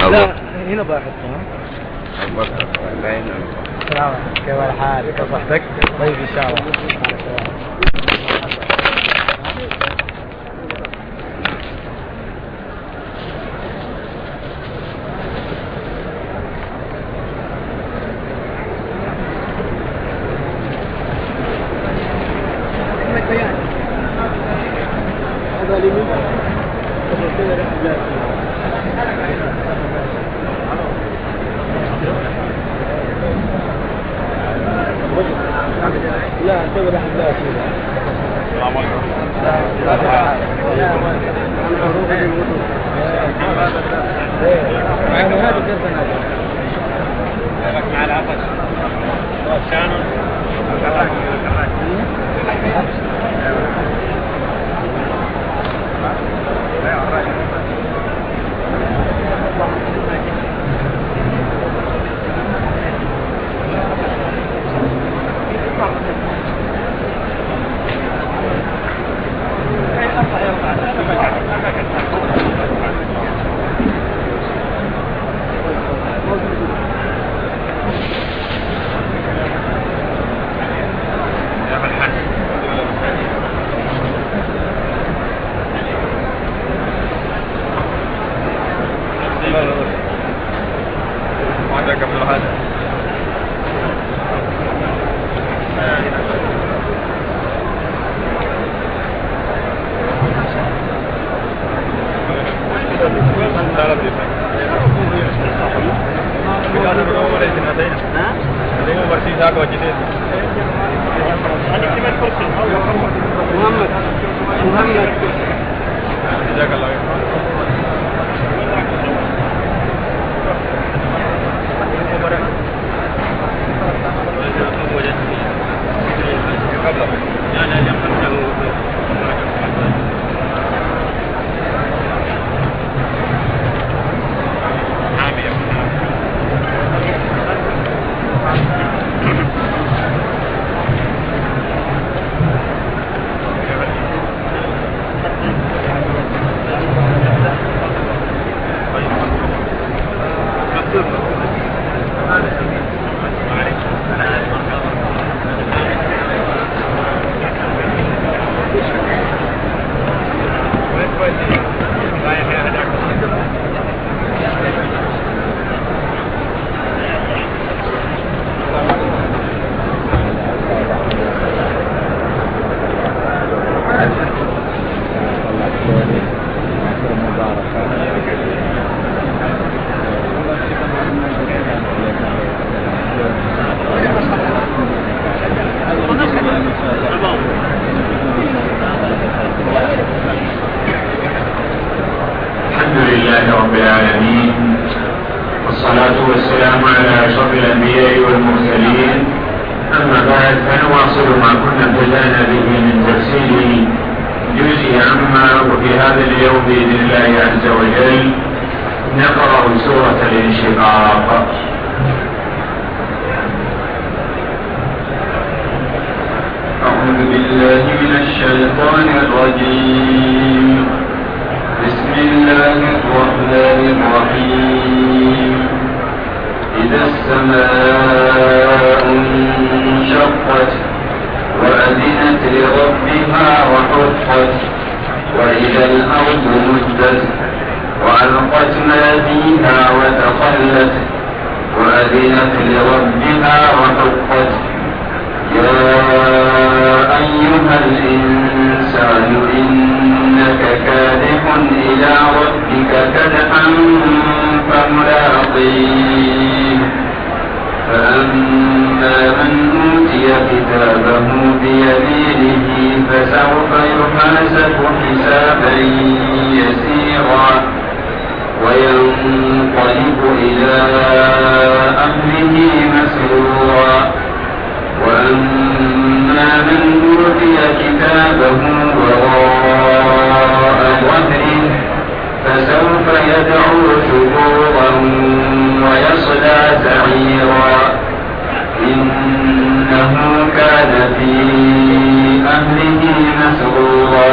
شاء الله. هنا بحطها. السلام كيف الحال؟ كيف صحتك؟ طيب ان شاء الله. لا تبغى راح لا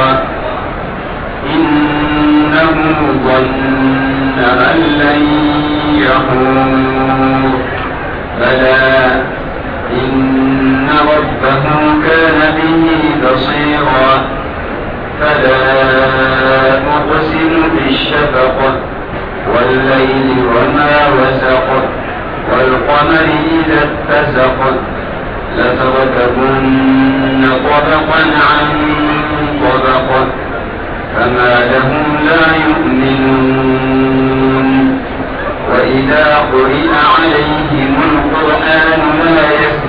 إنه ظن أن لن شكور بلى إن ربه كان به بصيرا فلا أقسم بالشفق والليل وما وسق والقمر إذا اتسق لتركبن طبقا عن طبق فما لهم لا يؤمنون وإذا قرئ عليهم القرآن لا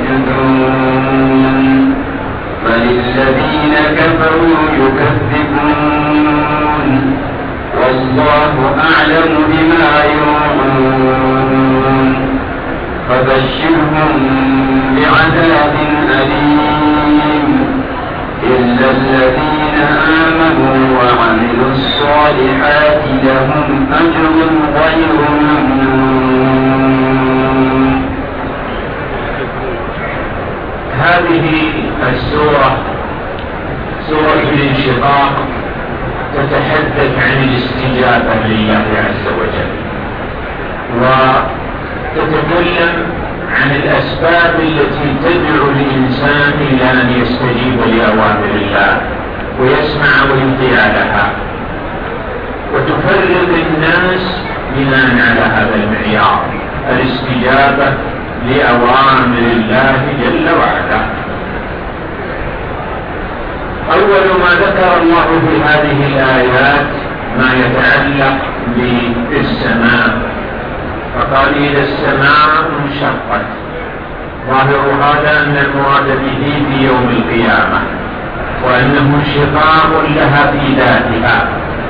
يسجدون بل الذين كفروا يكذبون والله أعلم بما يوعون فبشرهم بعذاب أليم إلا الذين آمنوا وعملوا الصالحات لهم أجر غير ممنون. هذه السورة سورة الانشقاق تتحدث عن الاستجابة لله عز وجل، وتتكلم عن الأسباب التي تدعو الإنسان إلى أن يستجيب لأوامر الله ويسمع ويطيع لها، وتفرق الناس بناء على هذا المعيار الاستجابة لأوامر الله جل وعلا. أول ما ذكر الله في هذه الآيات ما يتعلق بالسماء، فقال إذا السماء انشقت، ظاهر هذا أن المراد به في يوم القيامة، وأنه انشقاق لها في ذاتها.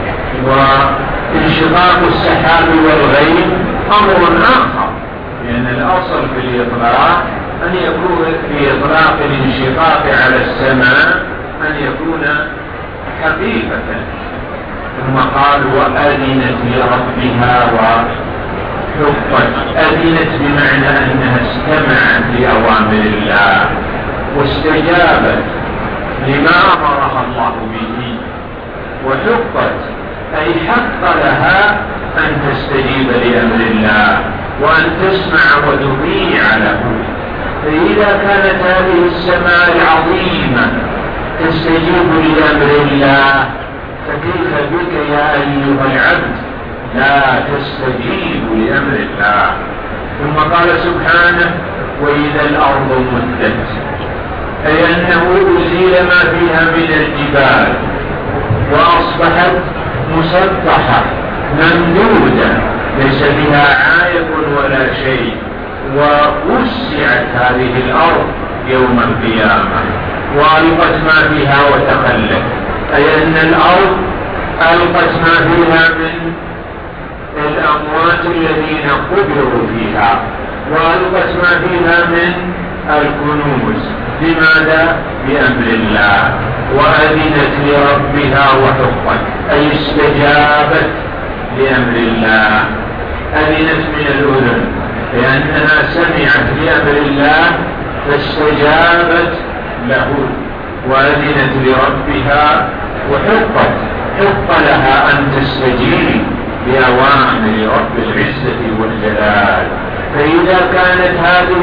وانشقاق السحاب والغيم أمر آخر، لأن الأصل في الإطلاق أن يكون في إطلاق الانشقاق على السماء أن يكون حقيقة. ثم قال وأذنت لربها وحقت. أذنت بمعنى أنها استمعت لأوامر الله واستجابت لما أمرها الله به، وحقت أي حق لها أن تستجيب لأمر الله وأن تسمع وتطيع له. فإذا كانت هذه السماء العظيمة تستجيب لأمر الله، فكيف بك يا أيها العبد لا تستجيب لأمر الله؟ ثم قال سبحانه وإذا الأرض مدت، أي أنه أزيل ما فيها من الجبال وأصبحت مسطحة ممدودة ليس بها عائق ولا شيء، ووسعت هذه الأرض يوم القيامة وألقت ما فيها وتخلت، أي أن الأرض ألقت ما فيها من الأموات الذين قبروا فيها، وألقت ما فيها من الكنوز. لماذا؟ بأمر الله. وأذنت لربها وحقت، أي استجابت لأمر الله. أذنت من الأذن لأنها سمعت بأمر الله فاستجابت له، وأذنت لربها وحقت، حق لها أن تستجيب بأوامر رب العزة والجلال. فإذا كانت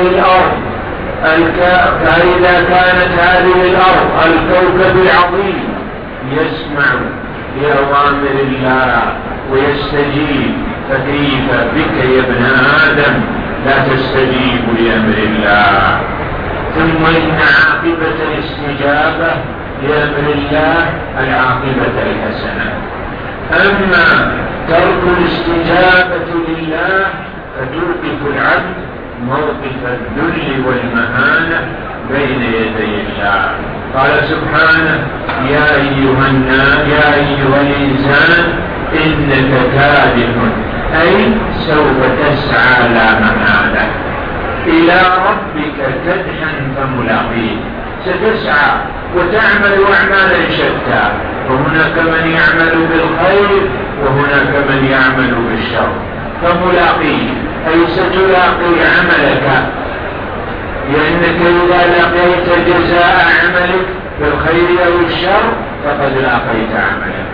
هذه الأرض الكوكب العظيم يسمع بأوامر الله ويستجيب، فكيف بك يا ابن آدم لا تستجيب لأمر الله؟ ثم إن عاقبة الاستجابة لأمر الله العاقبة الحسنة. أما ترك الاستجابة لله فتوقف العبد موقف الذل والمهانة بين يدي الله. قال سبحانه يا أيها الإنسان إنك كادح، أي سوف تسعى لا محالة إلى ربك كدحا فملاقيه. ستسعى وتعمل أعمالا شتى، وهناك من يعمل بالخير وهناك من يعمل بالشر، فملاقيه أي ستلاقي عملك، لأنك إذا لقيت جزاء عملك بالخير أو الشر فقد لاقيت عملك.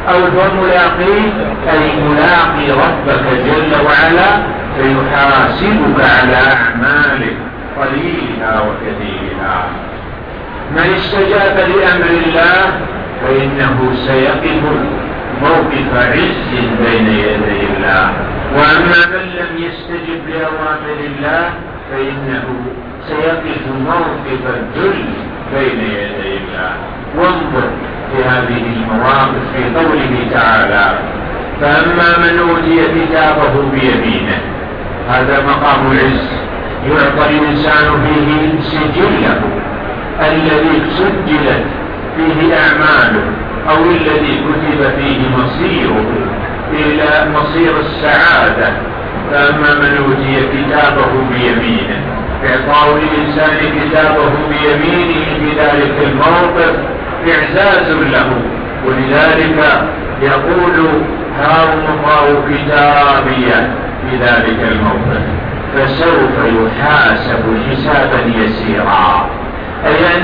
أو ملاقيه أي ملاقي ربك جل وعلا فيحاسبك على أعمالك قليلها وكثيرها. من استجاب لأمر الله فإنه سيقف موقف عز بين يدي الله، وأما من لم يستجب لأوامر الله فإنه سيقف موقف الذل بين يدي الله. وانظر في هذه المواقف في قوله تعالى: فأما من أوتي كتابه بيمينه، هذا مقام العز، يعطى الإنسان فيه سجله الذي سجلت فيه أعماله أو الذي كتب فيه مصيره إلى مصير السعادة. فأما من أوتي كتابه بيمينه، إعطاء الإنسان كتابه بيمينه في ذلك الموقف إعزاز له، ولذلك يقول: هاؤم اقرءوا كتابيه في ذلك الموقف فسوف يحاسب حسابا يسيرا. أي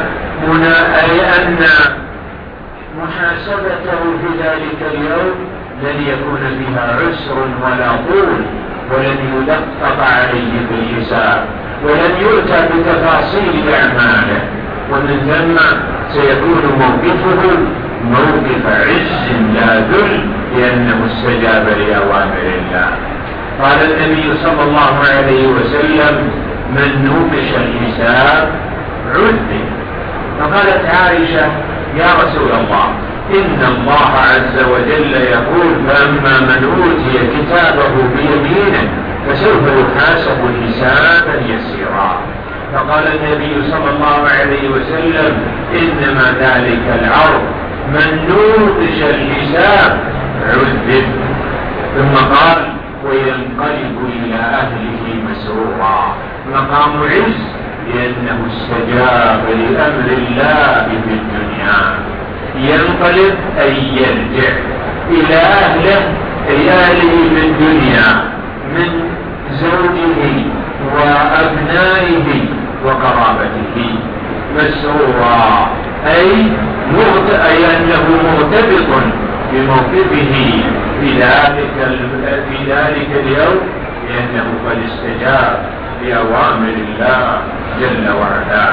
أن محاسبته في ذلك اليوم لن يكون فيها عسر ولا طول، ولن يدقق عليه في الحساب، ولن يؤتى بتفاصيل أعماله، ومن ثم سيكون موقفه موقف عز لا ذل، لأنه استجاب لأوامر الله. قال النبي صلى الله عليه وسلم: من نوقش الحساب عذب. فقالت عائشة: يا رسول الله، إن الله عز وجل يقول: فأما من أوتي كتابه بيمينه فسوف يحاسب حسابا يسيرا. فقال النبي صلى الله عليه وسلم: إنما ذلك العرض، من نوقش الحساب عذب. ثم قال: وينقلب إلى أهله مسرورا. مقام عز لأنه استجاب لأمر الله في الدنيا. ينقلب أي يرجع إلى أهله، أي أهله في الدنيا من زوجه وأبنائه وقرابته مسرورا، أي أنه مرتبط بموقفه في ذلك اليوم، لأنه قد استجاب لأوامر الله جل وعلا.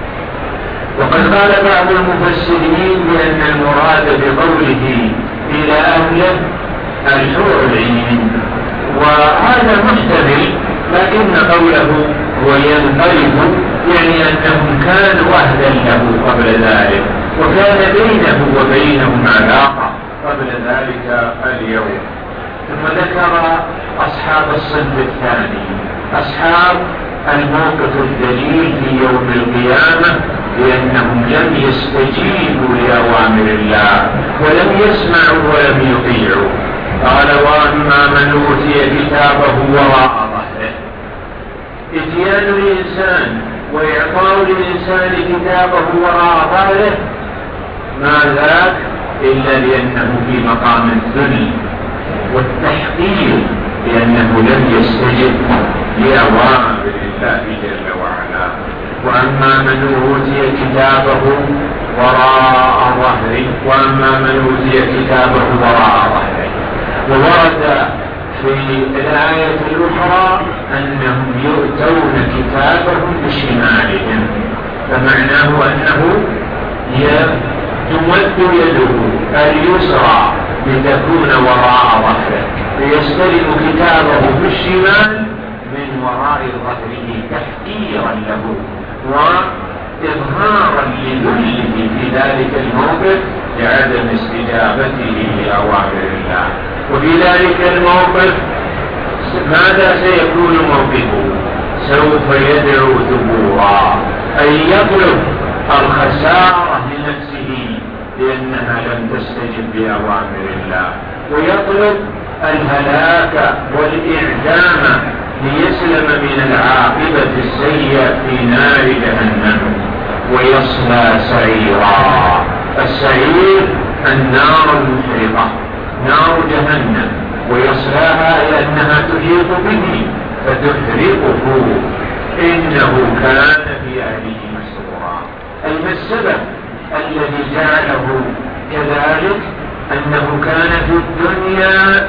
وقد قال بعض المفسرين بأن المراد بقوله إلى أهله الحور العين، وهذا محتمل، لكن قوله وينقلب يعني أنهم كانوا أهلا له قبل ذلك، وكان بينه وبينهم علاقة قبل ذلك اليوم. ثم ذكر أصحاب الصنف الثاني، أصحاب الموقف الدليل في يوم القيامة، لأنهم لم يستجيبوا لأوامر الله ولم يسمعوا ولم يطيعوا. قال: وأما من أوتي كتابه وراء ظهره. إتيان الإنسان وإعطاء الإنسان كتابه وراء ظهره ما ذاك إلا لأنه في مقام الذل والتحقير، لأنه لم يستجب لأوامر الله جل وعلا. وأما من أوتي كتابه وراء ظهره، وأما من أوتي كتابه وراء ظهره. وورد في الآية الأخرى أنهم يؤتون كتابهم بشمالهم، فمعناه أنه تمد يده اليسرى لتكون وراء ظهره، فيستلم كتابه بالشمال من وراء ظهره تحقيرا له وإظهارا لذله في ذلك الموقف لعدم استجابته لأوامر الله. وفي ذلك الموقف ماذا سيكون موقفه؟ سوف يدعو ثبورا، أي يطلب الخسارة لنفسه لأنها لم تستجب لأوامر الله، ويطلب الهلاك والإعدام ليسلم من العاقبة السيئة في نار جهنم، ويصلى سعيرا. السعير النار المحرقة، نار جهنم، ويصلاها لأنها تحيط به فتحرقه، إنه كان في أهله مسرورا. أي ما السبب الذي جعله كذلك؟ أنه كان في الدنيا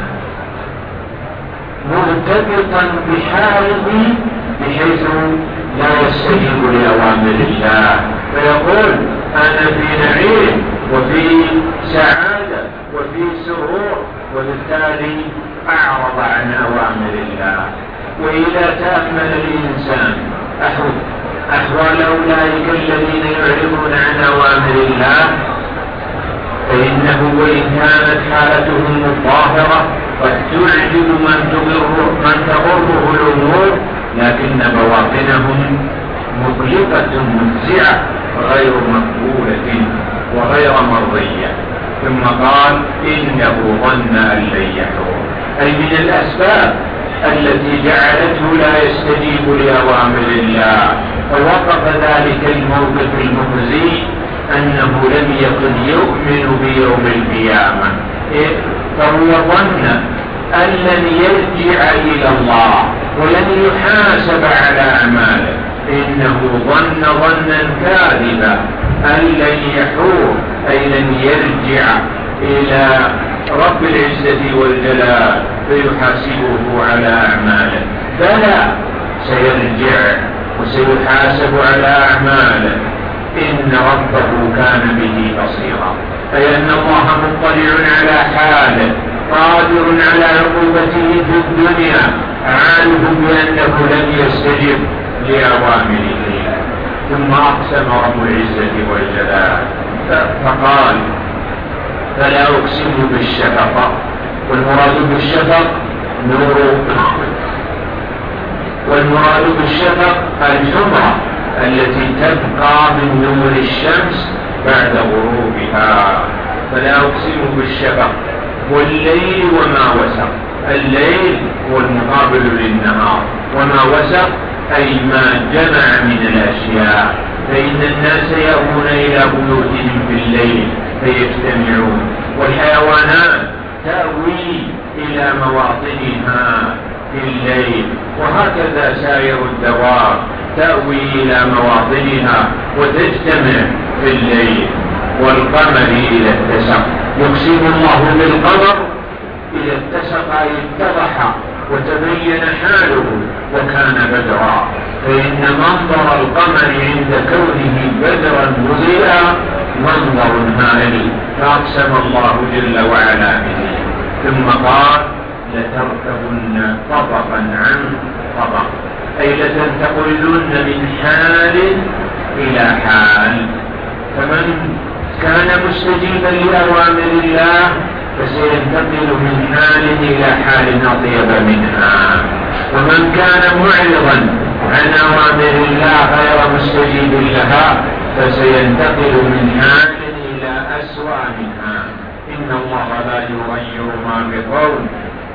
مرتبطا بحاله بحيث لا يستجيب لأوامر الله، فيقول أنا في نعيم وفي سعادة وفي سرور، وبالتالي أعرض عن أوامر الله. وإذا تأمل الإنسان أحوال أولئك الذين يعرضون عن أوامر الله، فإنه وإن كانت حالتهم الظاهرة قد تعجب من تغره الأمور، لكن بواطنهم مقلقة مفزعة غير مقبولة وغير مرضية. ثم قال إنه ظن أن لن يحور، أي من الأسباب التي جعلته لا يستجيب لأوامر الله. فوقف ذلك الموقف المخزي أنه لم يكن يؤمن بيوم القيامة، فهو ظن أن لن يرجع إلى الله ولن يحاسب على أعماله. إنه ظن ظنا كاذبا أن لن يحور، أي لن يرجع إلى رب العزة والجلال فيحاسبه على أعماله. بلى، سيرجع وسيحاسب على أعماله، إن ربه كان به بصيرا، أي أن الله مطلع على حاله، قادر على عقوبته في الدنيا، عالم بأنه لم يستجب لأوامره. ثم أقسم رب العزة والجلال فقال فلا أقسم بالشفق، والمراد بالشفق نور، والمراد بالشفق الحمرة التي تبقى من نور الشمس بعد غروبها. فلا أقسم بالشفق والليل وما وسق، الليل هو المقابل للنهار، وما وسق أي ما جمع من الأشياء، فإن الناس يأوون إلى بيوتهم في الليل فيجتمعون، والحيوانات تأوي إلى مواطنها في الليل، وهكذا سائر الدواب تأوي إلى مواطنها وتجتمع في الليل. والقمر إذا اتسق، يقسم الله بالقمر إذا اتسق أي اتضح وتبين حاله وكان بدرا، فإن منظر القمر عند كونه بدرا مضيئا منظر هائل، فأقسم الله جل وعلا به. ثم قال لتركبن طبقا عن طبق، أي لتنتقلن من حال إلى حال. فمن كان مستجيبا لأوامر الله فسينتقل من حال إلى حال أطيب منها، ومن كان معرضا عن أوامر الله غير مستجيب لها فسينتقل من حال إلى أسوأ منها. إن الله لا يغير ما بقوم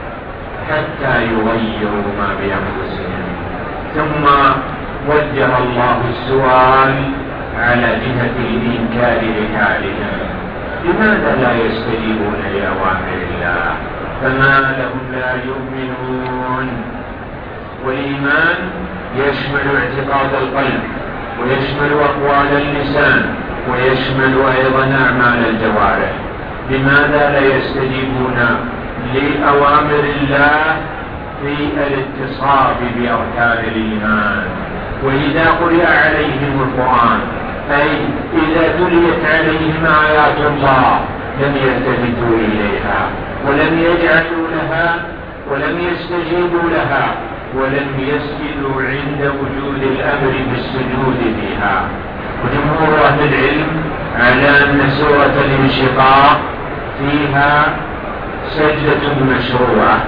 حتى يغيروا ما بأنفسهم. ثم وجه الله السؤال على جهة الإنكار لحالهم، لماذا لا يستجيبون لأوامر الله؟ فما لهم لا يؤمنون. والإيمان يشمل اعتقاد القلب، ويشمل أقوال اللسان، ويشمل أيضا أعمال الجوارح. لماذا لا يستجيبون لأوامر الله في الاتصاب بأركان الإيمان؟ وإذا قرئ عليهم القرآن، أي إذا تليت عليهم آيات الله، لم يلتفتوا إليها ولم يجعلوا لها ولم يستجيبوا لها ولم يسجدوا عند وجود الأمر بالسجود فيها. وجمهور أهل العلم على أن سورة الانشقاق فيها سجدة مشروعة،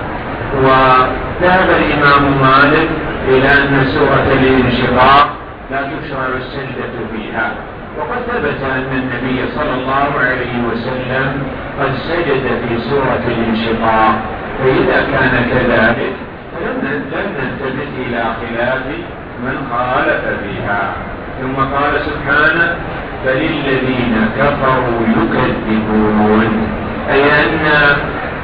وذهب الإمام مالك إلى أن سورة الانشقاق لا تشرع السجدة فيها، وقد ثبت أن النبي صلى الله عليه وسلم قد سجد في سورة الانشقاق، فإذا كان كذلك لم نلتفت إلى خلاف من خالف فيها. ثم قال سبحانه بل الذين كفروا يكذبون، أي أن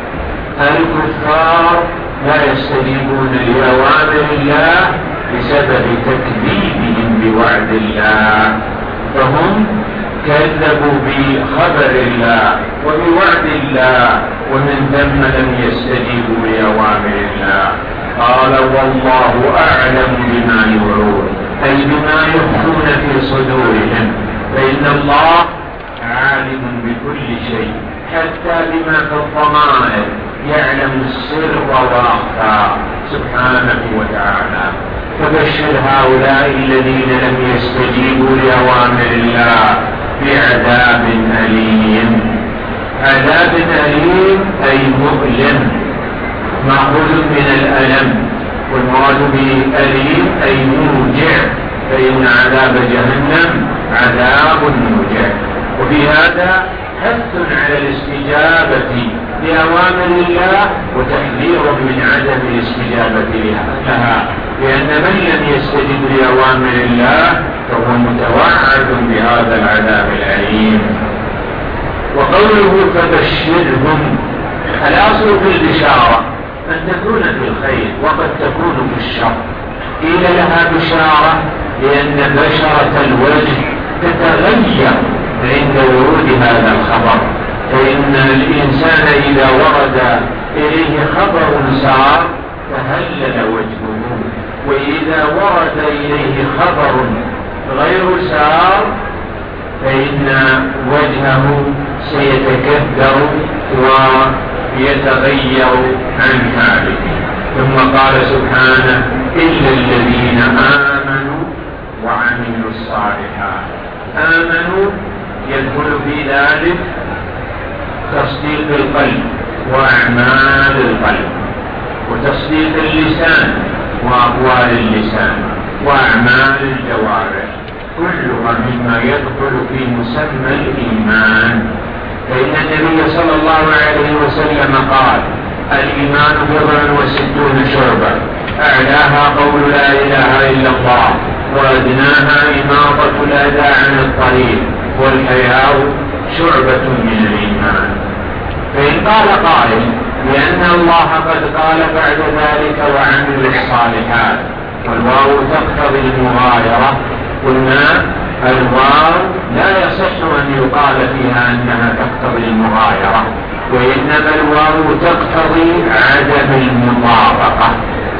الكفار لا يستجيبون لأوامر الله بسبب تكذيبهم بوعد الله، فهم كذبوا بخبر الله وبوعد الله، ومن ثم لم يستجيبوا لأوامر الله. قال والله أعلم بما يوعون، أي بما يخفون في صدورهم، فإن الله عالم بكل شيء حتى بما في الضمائر، يعلم السر وأخفى سبحانه وتعالى. فبشر هؤلاء الذين لم يستجيبوا لأوامر الله بعذاب أليم. عذاب أليم أي مؤلم، مأخوذ من الألم، والمراد بأليم أي موجع، فإن عذاب جهنم عذاب موجع. وفي هذا حث على الاستجابة لأوامر الله وتحذير من عدم الاستجابة لها، لأن من لم يستجب لأوامر الله فهو متوعد بهذا العذاب الأليم. وقوله فبشرهم، الأصل في البشارة أن تكون في الخير وقد تكون في الشر. قيل لها بشارة لأن بشرة الوجه تتغير عند ورود هذا الخبر، فإن الإنسان إذا ورد إليه خبر سار تهلل وجهه، وإذا ورد إليه خبر غير سار فإن وجهه سيتكدر ويتغير عن حاله. ثم قال سبحانه إلا الذين آمنوا وعملوا الصالحات. آمنوا يدخل في ذلك تصديق القلب وأعمال القلب، وتصديق اللسان وأقوال اللسان، وأعمال الجوارح، كلها مما يدخل في مسمى الإيمان. فإن النبي صلى الله عليه وسلم قال الإيمان 64 شعبة، أعلاها قول لا إله إلا الله، وأدناها إماطة الأذى عن الطريق، والحياء شعبة من الإيمان. فإن قال قائل لأن الله قد قال بعد ذلك وعملوا الصالحات، والواو تقتضي المغايرة، قلنا الواو لا يصح أن يقال فيها أنها تقتضي المغايرة، وإنما الواو تقتضي عدم المطابقة.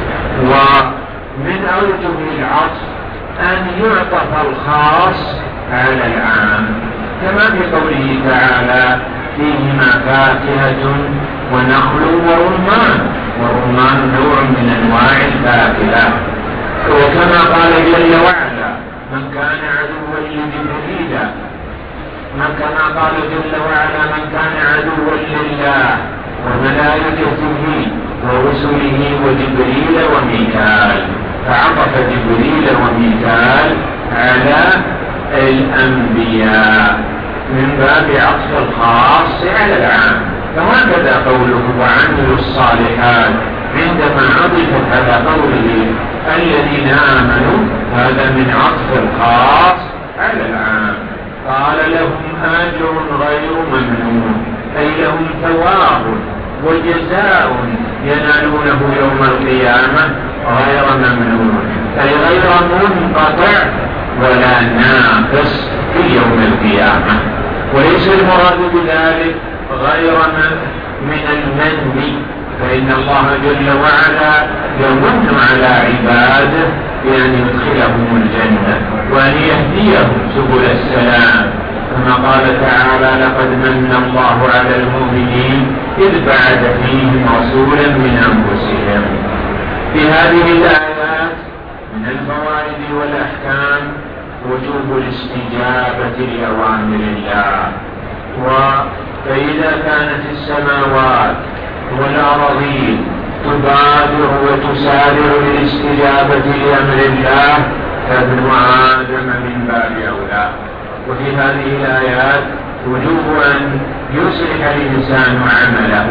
ومن أوجه العطف أن يعطف الخاص على العام، كما في قوله تعالى فيهما فاكهة ونخل ورمان، والرمان نوع من أنواع الفاكهة. وكما قال جل وعلا من كان عدوا لجبريل، كما قال جل وعلا من كان عدوا لله وملائكته ورسله وجبريل وميكال، فعطف جبريل وميكال على الأنبياء من باب عطف الخاص على العام. فهكذا قوله وعملوا الصالحات عندما عطفت على قوله الذين آمنوا، هذا من عطف الخاص على العام. قال لهم أجر غير ممنون، أي لهم ثواب وجزاء ينالونه يوم القيامة غير ممنون، أي غير منقطع ولا ناقص في يوم القيامة. وليس المراد بذلك غير من المن، فإن الله جل وعلا يمن على عباده بأن يدخلهم الجنة وأن يهديهم سبل السلام، كما قال تعالى لقد من الله على المؤمنين إذ بعث فيهم رسولا من أنفسهم. في هذه الآيات من الفوائد والأحكام وجوب الاستجابة لأوامر الله. فإذا كانت السماوات والأراضين تبادر وتسارع للاستجابة لأمر الله، فابن آدم من باب أولى. وفي هذه الآيات وجوب أن يصلح الإنسان عمله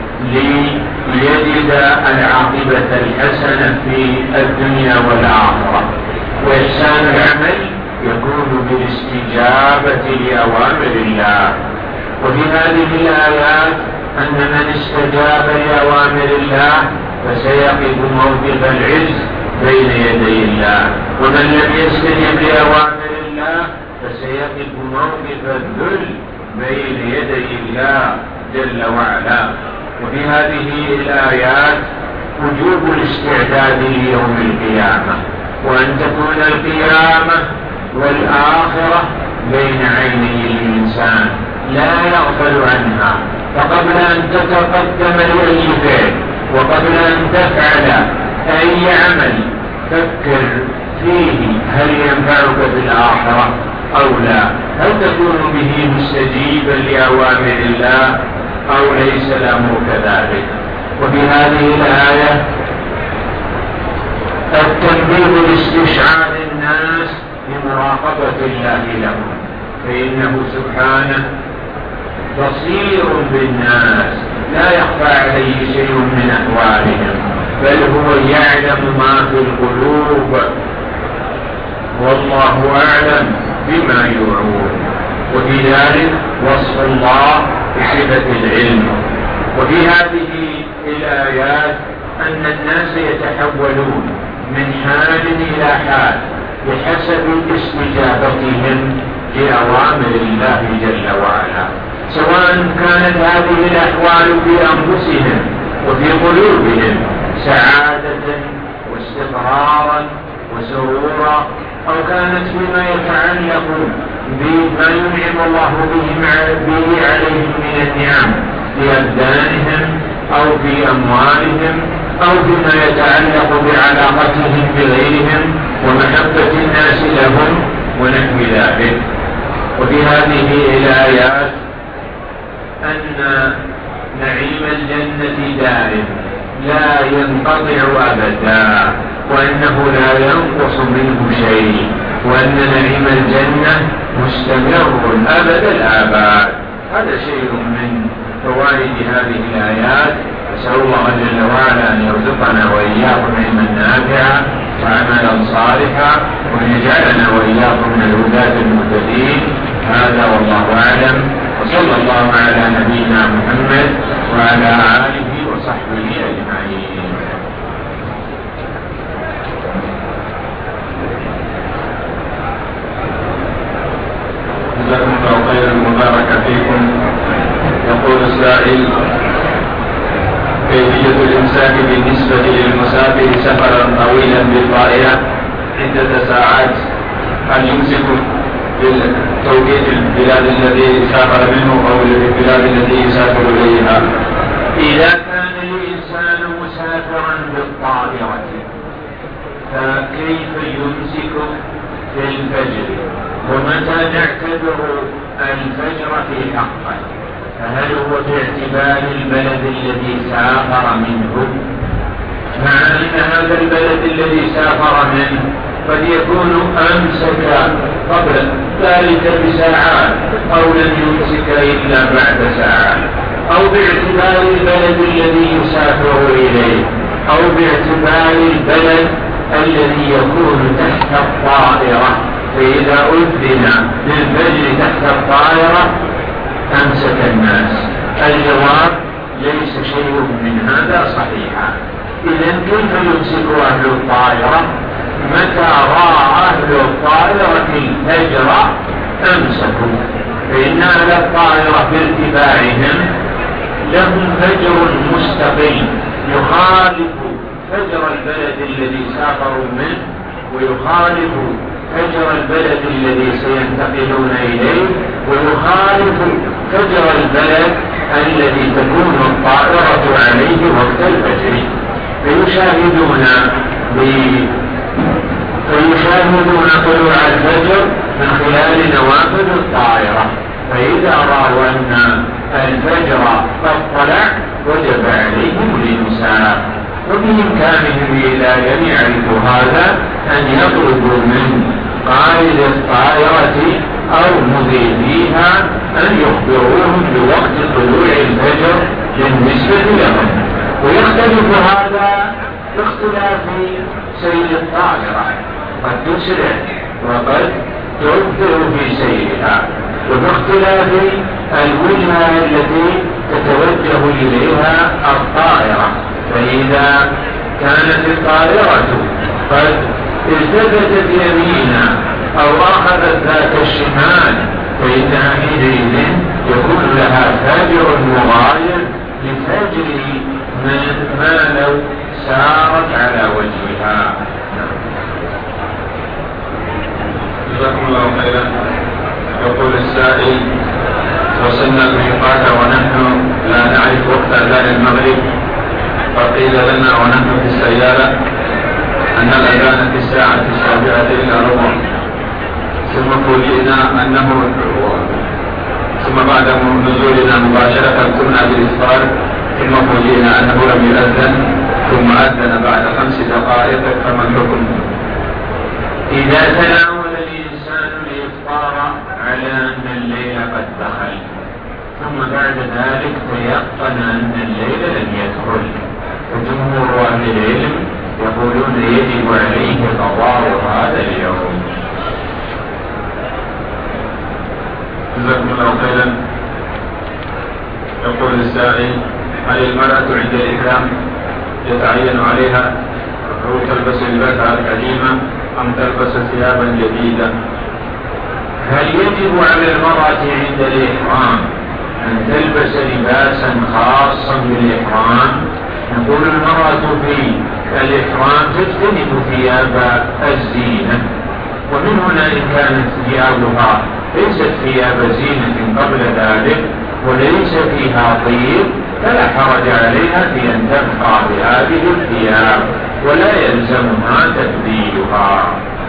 ليجد العاقبة الحسنة في الدنيا والآخرة، وإحسان العمل يكون بالاستجابة لأوامر الله. وفي هذه الآيات أن من استجاب لأوامر الله فسيقف موقف العز بين يدي الله، ومن لم يستجب لأوامر الله فسيقف موقف الذل بين يدي الله جل وعلا. وفي هذه الآيات وجوب الاستعداد ليوم القيامة، وأن تكون القيامة والآخرة بين عيني الإنسان لا يغفل عنها. فقبل أن تتقدم لأي فعل وقبل أن تفعل أي عمل فكر فيه هل ينفعك في الآخرة أو لا، هل تكون به مستجيبا لأوامر الله أو ليس الأمر كذلك. وفي هذه الآية التنبيه لاستشعار الناس بمراقبة الله لهم، فإنه سبحانه بصير بالناس لا يخفى عليه شيء من أحوالهم، بل هو يعلم ما في القلوب، والله أعلم بما يوعون. وفي ذلك وصف الله بصفة العلم. وفي هذه الآيات أن الناس يتحولون من حال إلى حال بحسب استجابتهم لأوامر الله جل وعلا، سواء كانت هذه الأحوال في أنفسهم وفي قلوبهم سعادة واستقرارا وسرورا، أو كانت فيما يتعلق بما ينعم الله به عليهم من النعم في أبدانهم أو في أموالهم أو فيما يتعلق بعلاقتهم بغيرهم ومحبة الناس لهم ونحو ذلك. وفي هذه الآيات أن نعيم الجنة دائم لا ينقطع أبدا، وأنه لا ينقص منه شيء، وأن نعيم الجنة مستمر أبد الآباد. هذا شيء من فوائد هذه الآيات. أسأل الله جل وعلا أن يرزقنا وإياكم علما نافعا وعملا صالحا، وأن يجعلنا وإياكم من الهداة المهتدين. هذا والله أعلم، وصلى الله على نبينا محمد وعلى آله وصحبه أجمعين. جزاكم الله خيرا وبارك فيكم. يقول السائل: كيفية الإمساك بالنسبة للمسافر سفرا طويلا بالطائرة عدة ساعات؟ هل يمسك بالتوقيت البلاد الذي سافر منه أو البلاد التي يسافر إليها؟ إذا كان الإنسان مسافرا بالطائرة فكيف يمسك في الفجر؟ ومتى نعتبر الفجر في حقه؟ فهل هو باعتبار البلد الذي سافر منه؟ مع أن هذا البلد الذي سافر منه قد يكون أمسك قبل ذلك بساعات أو لم يمسك إلا بعد ساعات، أو باعتبار البلد الذي يسافر إليه، أو باعتبار البلد الذي يكون تحت الطائرة. فإذا أذن للفجر تحت الطائرة أمسك الناس. الجواب: ليس شيء من هذا صحيحا. إذن كيف يمسك أهل الطائرة؟ متى رأى أهل الطائرة الفجر أمسكوا، فإن أهل الطائرة بارتفاعهم لهم فجر مستقل يخالف فجر البلد الذي سافروا منه ويخالف فجر البلد الذي سينتقلون إليه ويخالف فجر البلد الذي تكون الطائرة عليه وقت الفجر، فيشاهدون طلوع الفجر من خلال نوافذ الطائرة. فإذا رأوا أن الفجر قد طلع وجب عليهم الإمساك، وبإمكانهم إذا لم يعرفوا هذا أن يطلبوا من قائد الطائرة أو مضيفيها أن يخبروهم بوقت طلوع الفجر بالنسبة لهم. ويختلف هذا باختلاف سير الطائرة، قد تسرع وقد تؤثر في سيرها، وباختلاف الوجهة التي تتوجه إليها الطائرة. فإذا كانت الطائرة قد التفتت يمينا أو أخذت ذات الشمال فإنها حينئذ يكون لها فجر مغاير لفجر ما لو سارت على وجهها. جزاكم الله خيرا. يقول السائل: وصلنا الميقات ونحن لا نعرف وقت أذان المغرب، فقيل لنا ونحن في السيارة أن الأذان في الساعة 7:15، ثم فوجئنا أنه ثم بعد نزولنا مباشرة كنا بالإفطار، ثم فوجئنا أنه لم يؤذن، ثم أذن بعد 5 دقائق، فما الحكم؟ إذا تناول الإنسان الإفطار على أن الليل قد دخل، ثم بعد ذلك تيقن أن الليل لم يدخل، فجمهور أهل العلم يقولون يجب عليه قضاء هذا اليوم. جزاكم الله خيرا. يقول السائل: هل المرأة عند الإحرام يتعين عليها أو تلبس لباسها القديمة أم تلبس ثيابا جديدة؟ هل يجب على المرأة عند الإحرام أن تلبس لباسا خاصا بالإحرام؟ نقول المرأة في الإحرام تجتنب ثياب الزينة، ومن هنا إن كانت ثيابها ليست ثياب زينة قبل ذلك وليس فيها طيب فلا حرج عليها في أن تبقى بهذه الثياب ولا يلزمها تبديلها.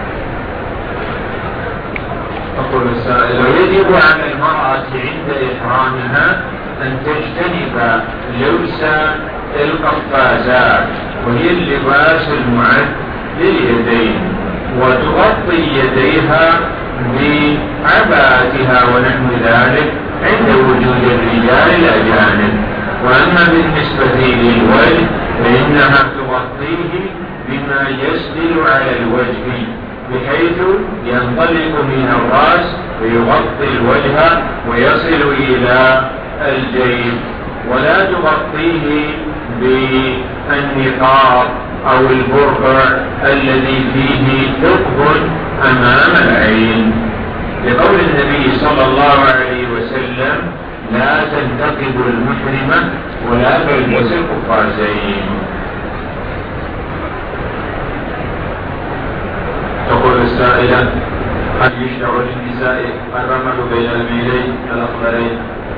يقول السائل: ويجب على المرأة عند إحرامها أن تجتنب لبس القفازات، وهي اللباس المعد لليدين، وتغطي يديها بعباءتها ونحو ذلك عند وجود الرجال الأجانب. وأما بالنسبة للوجه فإنها تغطيه بما يسدل على الوجه بحيث ينطلق من الرأس ويغطي الوجه ويصل إلى الجيب، ولا تغطيه بالنقاب أو البرقع الذي فيه ثقب أمام العين، لقول النبي صلى الله عليه وسلم: لا تنتقب المحرمة ولا تلبس القفازين. تقول السائلة: هل يشرع للنساء الرمل بين الميلين الأخضرين؟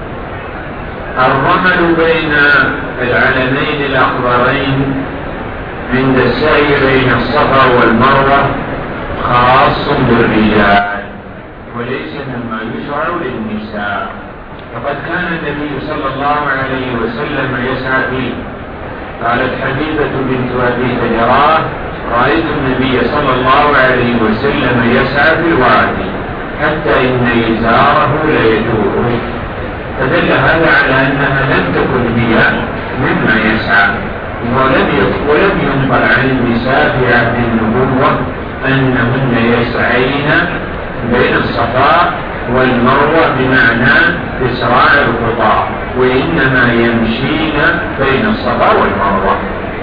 الرمل بين العلمين الأخضرين عند السعي بين الصفا والمروة خاص بالرجال وليس مما يشرع للنساء، فقد كان النبي صلى الله عليه وسلم يسعى فيه. قالت حبيبة بنت أبي فجراه: رأيت النبي صلى الله عليه وسلم يسعى في الوادي حتى إن إزاره ليدور، فدل هذا على أنها لم تكن هي مما يسعى. ولم ينقل عن النساء في عهد النبوة أنهن يسعين بين الصفا والمروة بمعنى إسراع الخطى، وإنما يمشين بين الصفا والمروة.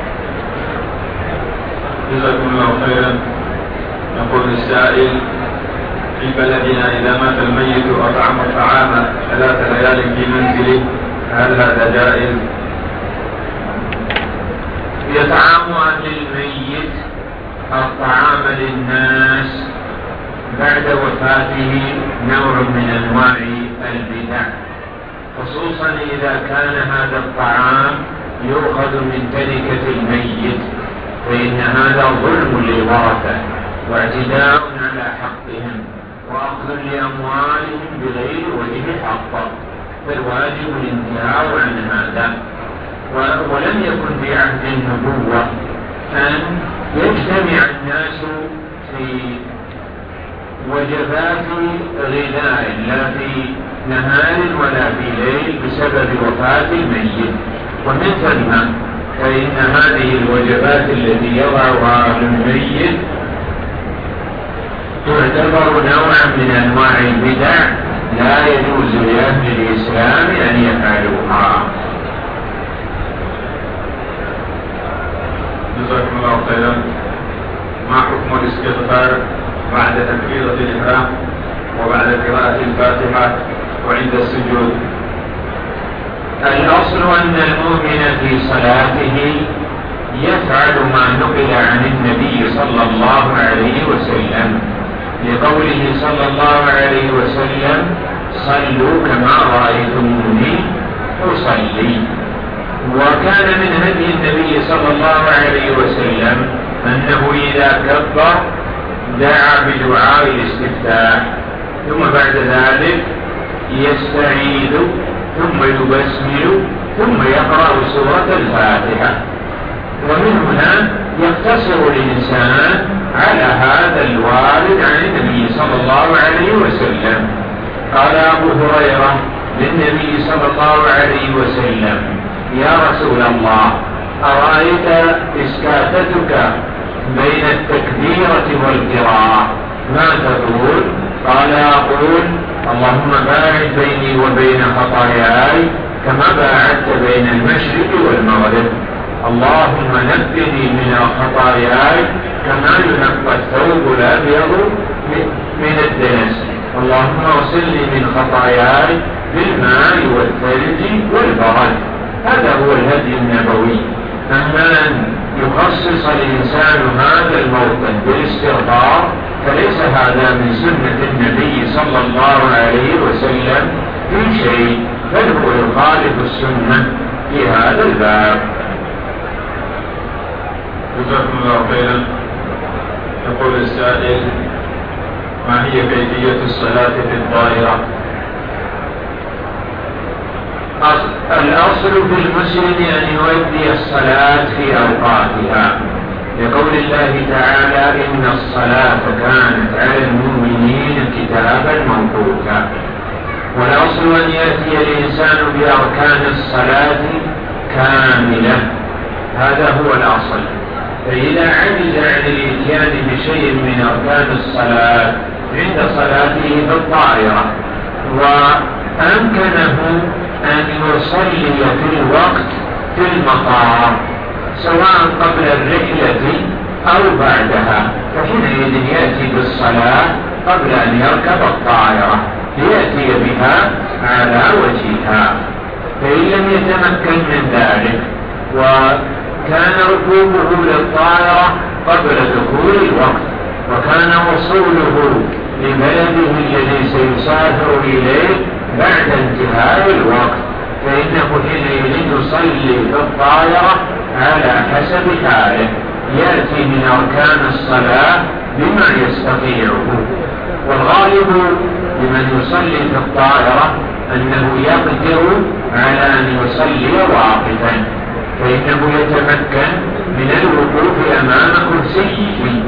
جزاكم الله خيرا. يقول السائل: في بلدنا إذا مات الميت أطعم الطعام 3 ليال في منزله، هل هذا جائز؟ يطعم أهل الميت الطعام للناس بعد وفاته نوع من أنواع البدع، خصوصا إذا كان هذا الطعام يؤخذ من تركة الميت، فإن هذا ظلم للورثة واعتداء على حقهم وأخذ لأموالهم بغير وجه حق، فالواجب الانتهاء عن هذا. ولم يكن في عهد النبوة أن يجتمع الناس في وجبات غذاء لا في نهار ولا في ليل بسبب وفاة الميت، ومن ثم فإن هذه الوجبات التي يضعها الميت تعتبر نوعا من أنواع البدع لا يجوز لأهل الإسلام أن يفعلوها. جزاكم الله خيرا. ما حكم الاستغفار بعد تكبيرة الإحرام وبعد قراءة الفاتحة وعند السجود. الأصل أن المؤمن في صلاته يفعل ما نقل عن النبي صلى الله عليه وسلم، لقوله صلى الله عليه وسلم: صلوا كما رأيتموني أصلي. وكان من هدي النبي صلى الله عليه وسلم أنه إذا كبر دعا بدعاء الاستفتاح، ثم بعد ذلك يستعيذ ثم يبسمل ثم يقرأ سورة الفاتحة. ومن هنا يقتصر الإنسان على هذا الوارد عن النبي صلى الله عليه وسلم. قال أبو هريرة للنبي صلى الله عليه وسلم: يا رسول الله، أرأيت إسكاتتك بين التكبيرة والقراءة ما تقول؟ قال: أقول: اللهم باعد بيني وبين خطاياي كما باعدت بين المشرق والمغرب. اللهم نقني من خطاياي كما ينقى الثوب الأبيض من الدنس. اللهم اغسلني من خطاياي بالماء والثلج والبرد. هذا هو الهدي النبوي. أما أن يخصص الإنسان هذا الموطن بالاستغفار فليس هذا من سنة النبي صلى الله عليه وسلم في شيء، بل هو يخالف السنة في هذا الباب. جزاكم الله خيرا. يقول السائل: ما هي كيفية الصلاة في الطائرة؟ الأصل في المسلم أن يؤدي الصلاة في أوقاتها، لقول الله تعالى: إن الصلاة كانت على المؤمنين كتابا موقوتا. والأصل أن يأتي الإنسان بأركان الصلاة كاملة، هذا هو الأصل. فإذا عجز عن الإتيان بشيء من أركان الصلاة عند صلاته في الطائرة وأمكنه أن يصلي في الوقت في المطار سواء قبل الرحلة أو بعدها، فحينئذ يأتي بالصلاة قبل أن يركب الطائرة ليأتي بها على وجهها. فإن لم يتمكن من ذلك وكان ركوبه للطائرة قبل دخول الوقت وكان وصوله لبلده الذي سيسافر إليه بعد انتهاء الوقت، فإنه حينئذ يصلي في الطائرة على حسب حاله، يأتي من أركان الصلاة بما يستطيعه. والغالب لمن يصلي في الطائرة أنه يقدر على أن يصلي واقفا، فإنه يتمكن من الوقوف أمام كرسيه،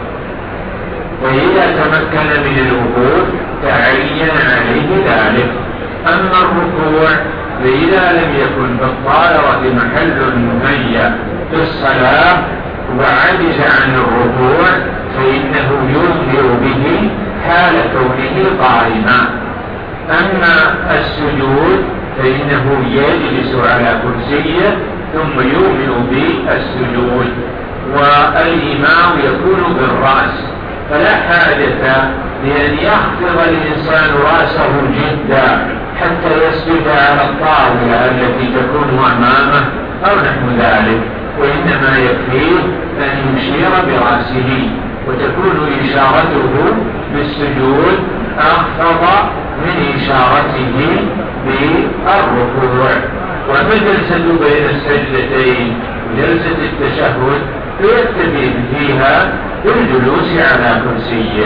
وإذا تمكن من الوقوف تعين عليه ذلك. أما الركوع فإذا لم يكن في الطائرة محل مهيأ للصلاة وعجز عن الركوع فإنه يظهر به حال كونه قائما. أما السجود فإنه يجلس على كرسيه ثم يؤمن بالسجود، والإمام يكون بالرأس، فلا حاجة لأن يخفض الإنسان رأسه جدا حتى يسجد على الطاولة التي تكون أمامه أو نحو ذلك، وإنما يكفيه أن يشير برأسه وتكون إشارته بالسجود أخفض من إشارته بالركوع. وأما الجلسة بين السجدتين وجلسة التشهد فيكتفي فيها بالجلوس على كرسيه.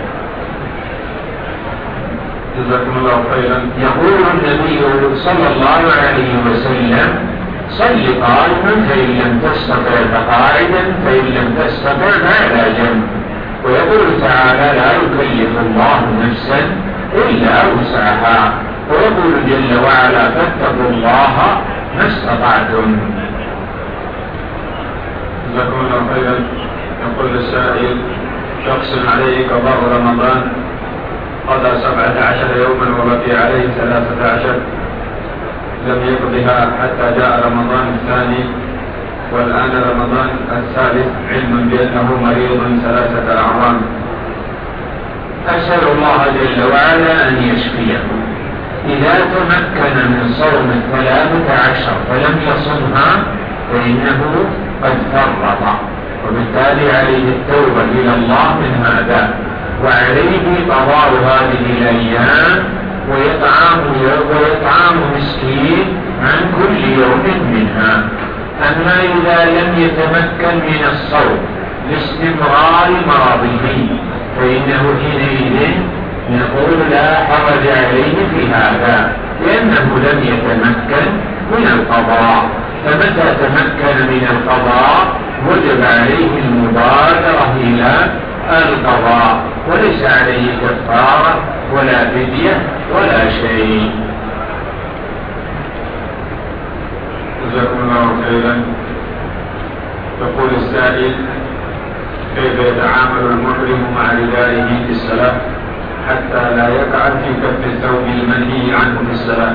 جزاكم الله خيرا. يقول النبي صلى الله عليه وسلم: صل قائما فإن لم تستطع فقاعدا فإن لم تستطع فعلى جنب. ويقول تعالى: لا يكلف الله نفسا إلا وسعها. ويقول جل وعلا: فاتقوا الله ما استطعتم. جزاكم الله خيرا. يقول السائل: شخص عليه قضاء رمضان قضى 17 يوما وبقي عليه 13 لم يقضها حتى جاء رمضان الثاني والآن رمضان الثالث، علما بأنه مريض 3 أعوام، أسأل الله جل وعلا أن يشفيه. إذا تمكن من صوم 13 فلم يصمها فإنه قد فرط، وبالتالي عليه التوبة إلى الله من هذا، وعليه قضاء هذه الأيام وإطعام مسكين عن كل يوم منها. أما إذا لم يتمكن من الصوم لاستمرار مرضه فإنه حينئذ نقول لا حرج عليه في هذا، لأنه لم يتمكن من القضاء. فمتى تمكن من القضاء وجب عليه المبادرة إلى القضاء، وليس عليه كفارة ولا فدية ولا شيء. جزاكم الله خيرا. يقول السائل: كيف يتعامل المحرم مع ردائه في الصلاة حتى لا يقع في كف الثوب المنهي عنه في الصلاة؟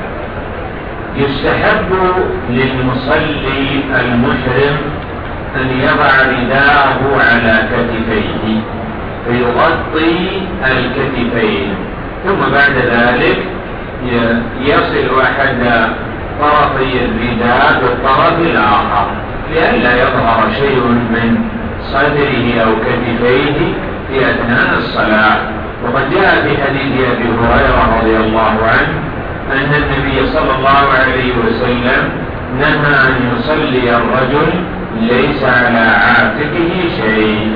يستحب للمصلي المحرم أن يضع رداءه على كتفيه فيغطي الكتفين، ثم بعد ذلك يصل أحد طرفي الرداء بالطرف الآخر لئلا يظهر شيء من صدره أو كتفيه في أثناء الصلاة. وقد جاء في حديث أبي هريرة رضي الله عنه أن النبي صلى الله عليه وسلم نهى أن يصلي الرجل ليس على عاتقه شيء.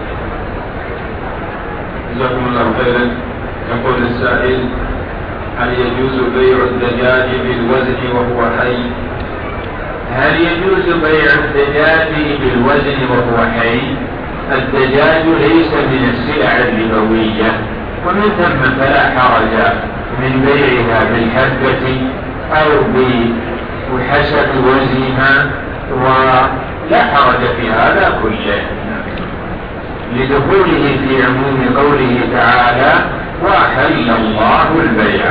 جزاكم الله خيرا. يقول السائل: هل يجوز بيع الدجاج بالوزن وهو حي؟ هل يجوز بيع الدجاج بالوزن وهو حي؟ الدجاج ليس من السلع الربوية، ومن ثم فلا حرج من بيعها بالحبة أو بحسب وزنها، ولا حرج في هذا كله لدخوله في عموم قوله تعالى: وأحل الله البيع.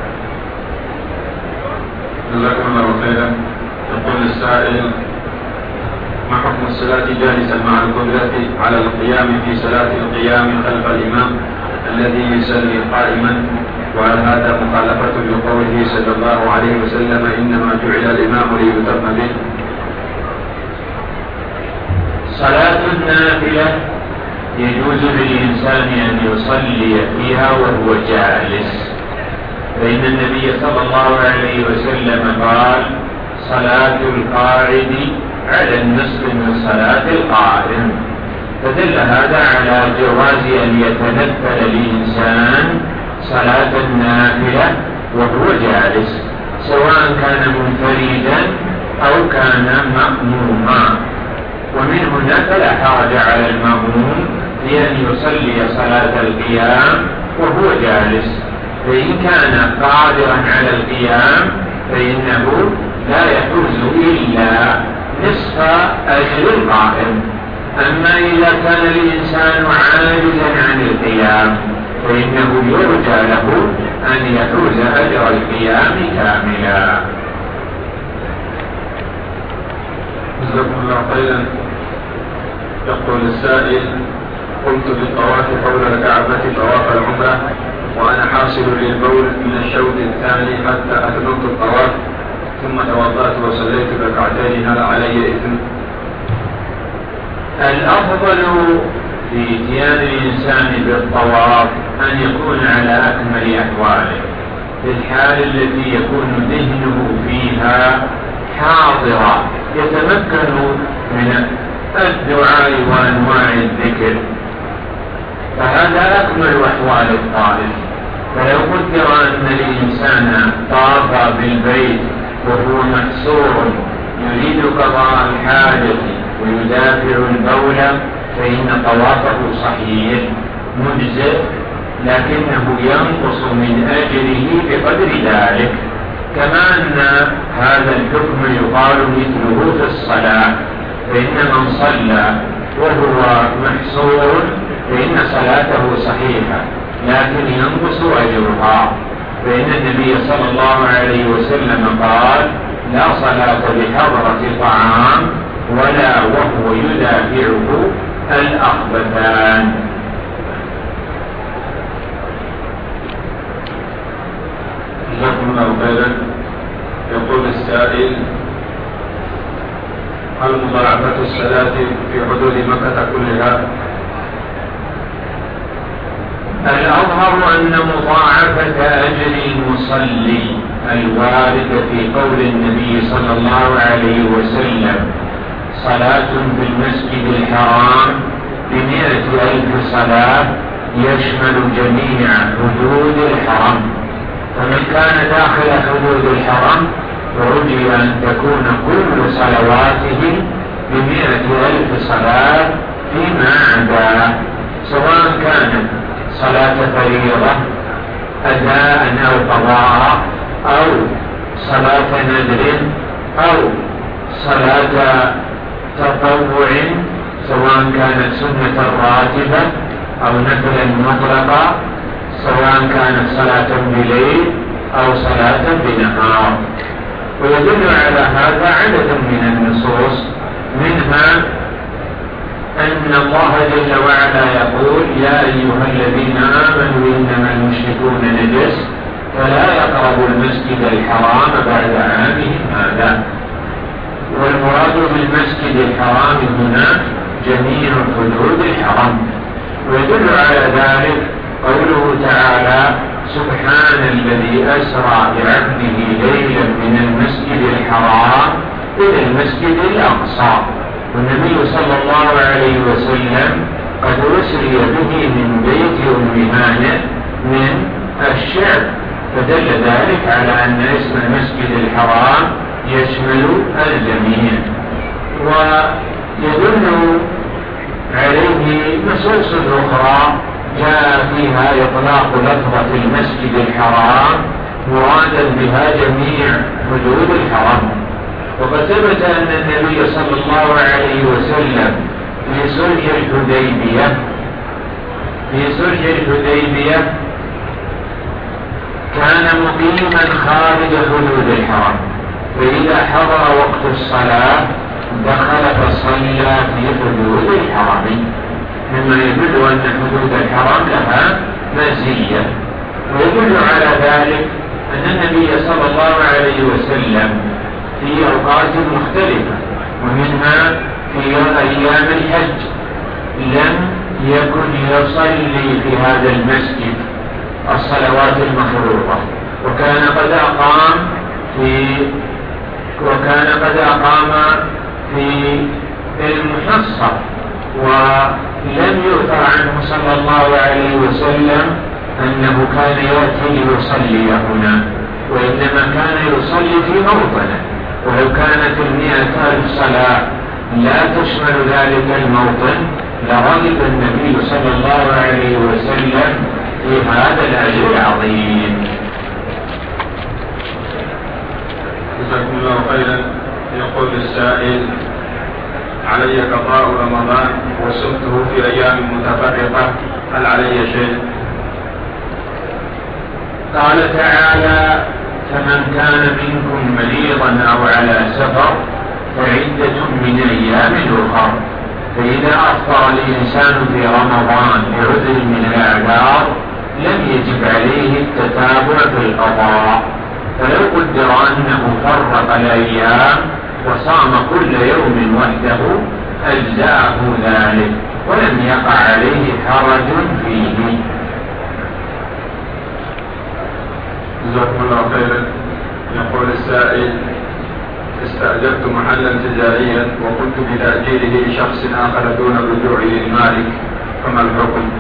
جزاكم الله خيرا. يقول السائل: ما حكم الصلاة جالسا مع القدرة على القيام في صلاة القيام خلف الإمام الذي يصلي قائما؟ وهل هذا مخالفة لقوله صلى الله عليه وسلم: إنما جعل الإمام ليؤتم به؟ صلاة النافلة يجوز للإنسان أن يصلي فيها وهو جالس، فإن النبي صلى الله عليه وسلم قال: صلاة القاعد على النصف من صلاة القائم. فدل هذا على جواز أن يتنفل الإنسان صلاة النافلة وهو جالس، سواء كان منفردا أو كان مأموما. ومن هنا فلا حرج على المأموم في أن يصلي صلاة القيام وهو جالس، فإن كان قادرا على القيام فإنه لا يحوز إلا نصف أجر القائم. أما إذا كان الإنسان عاجزا عن القيام فإنه يرجى له أن يحوز أجر القيام كاملا. جزاكم الله خيرا. يقول السائل: قمت بالطواف حول الكعبة طواف العمرة وأنا حاصل للبول من الشوط الثاني حتى أتممت الطواف، ثم توضأت وصليت ركعتين، هل علي إثم؟ الأفضل في إتيان الإنسان بالطواف أن يكون على أكمل أحواله، في الحال التي يكون ذهنه فيها حاضرا يتمكن من الدعاء وأنواع الذكر، فهذا أكمل أحوال الطائف. فلو قدر أن الإنسان طاف بالبيت وهو محصور يريد قضاء الحاجة ويدافع البول فإن طوافه صحيح مجزئ، لكنه ينقص من أجره بقدر ذلك. كما أن هذا الحكم يقال مثله في الصلاة، فإن من صلى وهو محصور فإن صلاته صحيحة لكن ينقص أجرها، فإن النبي صلى الله عليه وسلم قال: لا صلاة بحضرة طعام ولا وهو يدافعه الأخبثان. الصلاة في حدود مكة كلها؟ الأظهر أن مضاعفة أجر المصلي الوارد في قول النبي صلى الله عليه وسلم صلاة في المسجد الحرام ب100,000 صلاة يشمل جميع حدود الحرم، فمن كان داخل حدود الحرم فرجي أن تكون كل صلواته ب100,000 صلاة فيما عدا، سواء كانت صلاة فريضة أداء أو قضاء أو صلاة نذر أو صلاة تطوع، سواء كانت سنة راتبة أو نفلا مطلقا، سواء كانت صلاة بليل أو صلاة بنهار. ويدل على هذا عدد من النصوص، منها أن الله جل وعلا يقول يا أيها الذين آمنوا إنما المشركون نجس فلا يقربوا المسجد الحرام بعد عامهم هذا. والمراد بالمسجد الحرام هنا جميع حدود الحرم. ويدل على ذلك قوله تعالى سبحان الذي أسرى بعبده ليلا من المسجد الحرام إلى المسجد الأقصى، والنبي صلى الله عليه وسلم قد أسري به من بيت أم هانئ من الشعب، فدل ذلك على أن اسم المسجد الحرام يشمل الجميع. ويدل عليه نصوص أخرى جاء فيها إطلاق لفظة المسجد الحرام مرادا بها جميع حدود الحرم. وقد ثبت أن النبي صلى الله عليه وسلم في صلح الحديبية كان مقيما خارج حدود الحرم، فإذا حضر وقت الصلاة دخل فصلى في حدود الحرم، مما يدل أن حدود الحرم لها مزية. ويدل على ذلك أن النبي صلى الله عليه وسلم في أوقات مختلفة، ومنها في أيام الحج لم يكن يصلي في هذا المسجد الصلوات المفروضة، وكان قد أقام في المحصة، ولم يؤثر عنه صلى الله عليه وسلم أنه كان يأتي ليصلي هنا، وإنما كان يصلي في موطنه. ولو كانت 100,000 صلاة لا تشمل ذلك الموطن لرغب النبي صلى الله عليه وسلم في هذا الأجر العظيم. جزاكم الله خيرا. يقول السائل علي قضاء رمضان وصمته في أيام متفرقة، هل علي شيء؟ قال تعالى فمن كان منكم مريضا أو على سفر فعدة من أيام أخر، فإذا أفطر الإنسان في رمضان بعذر من الأعذار لم يجب عليه التتابع في القضاء، فلو قدر أنه فرق الأيام وصام كل يوم وحده أجزاءه ذلك ولم يقع عليه حرج فيه. جزاكم الله خيرا. يقول السائل استأجرت محلا تجاريا وقلت بتأجيره لشخص آخر دون الرجوع للمالك، فما الحكم؟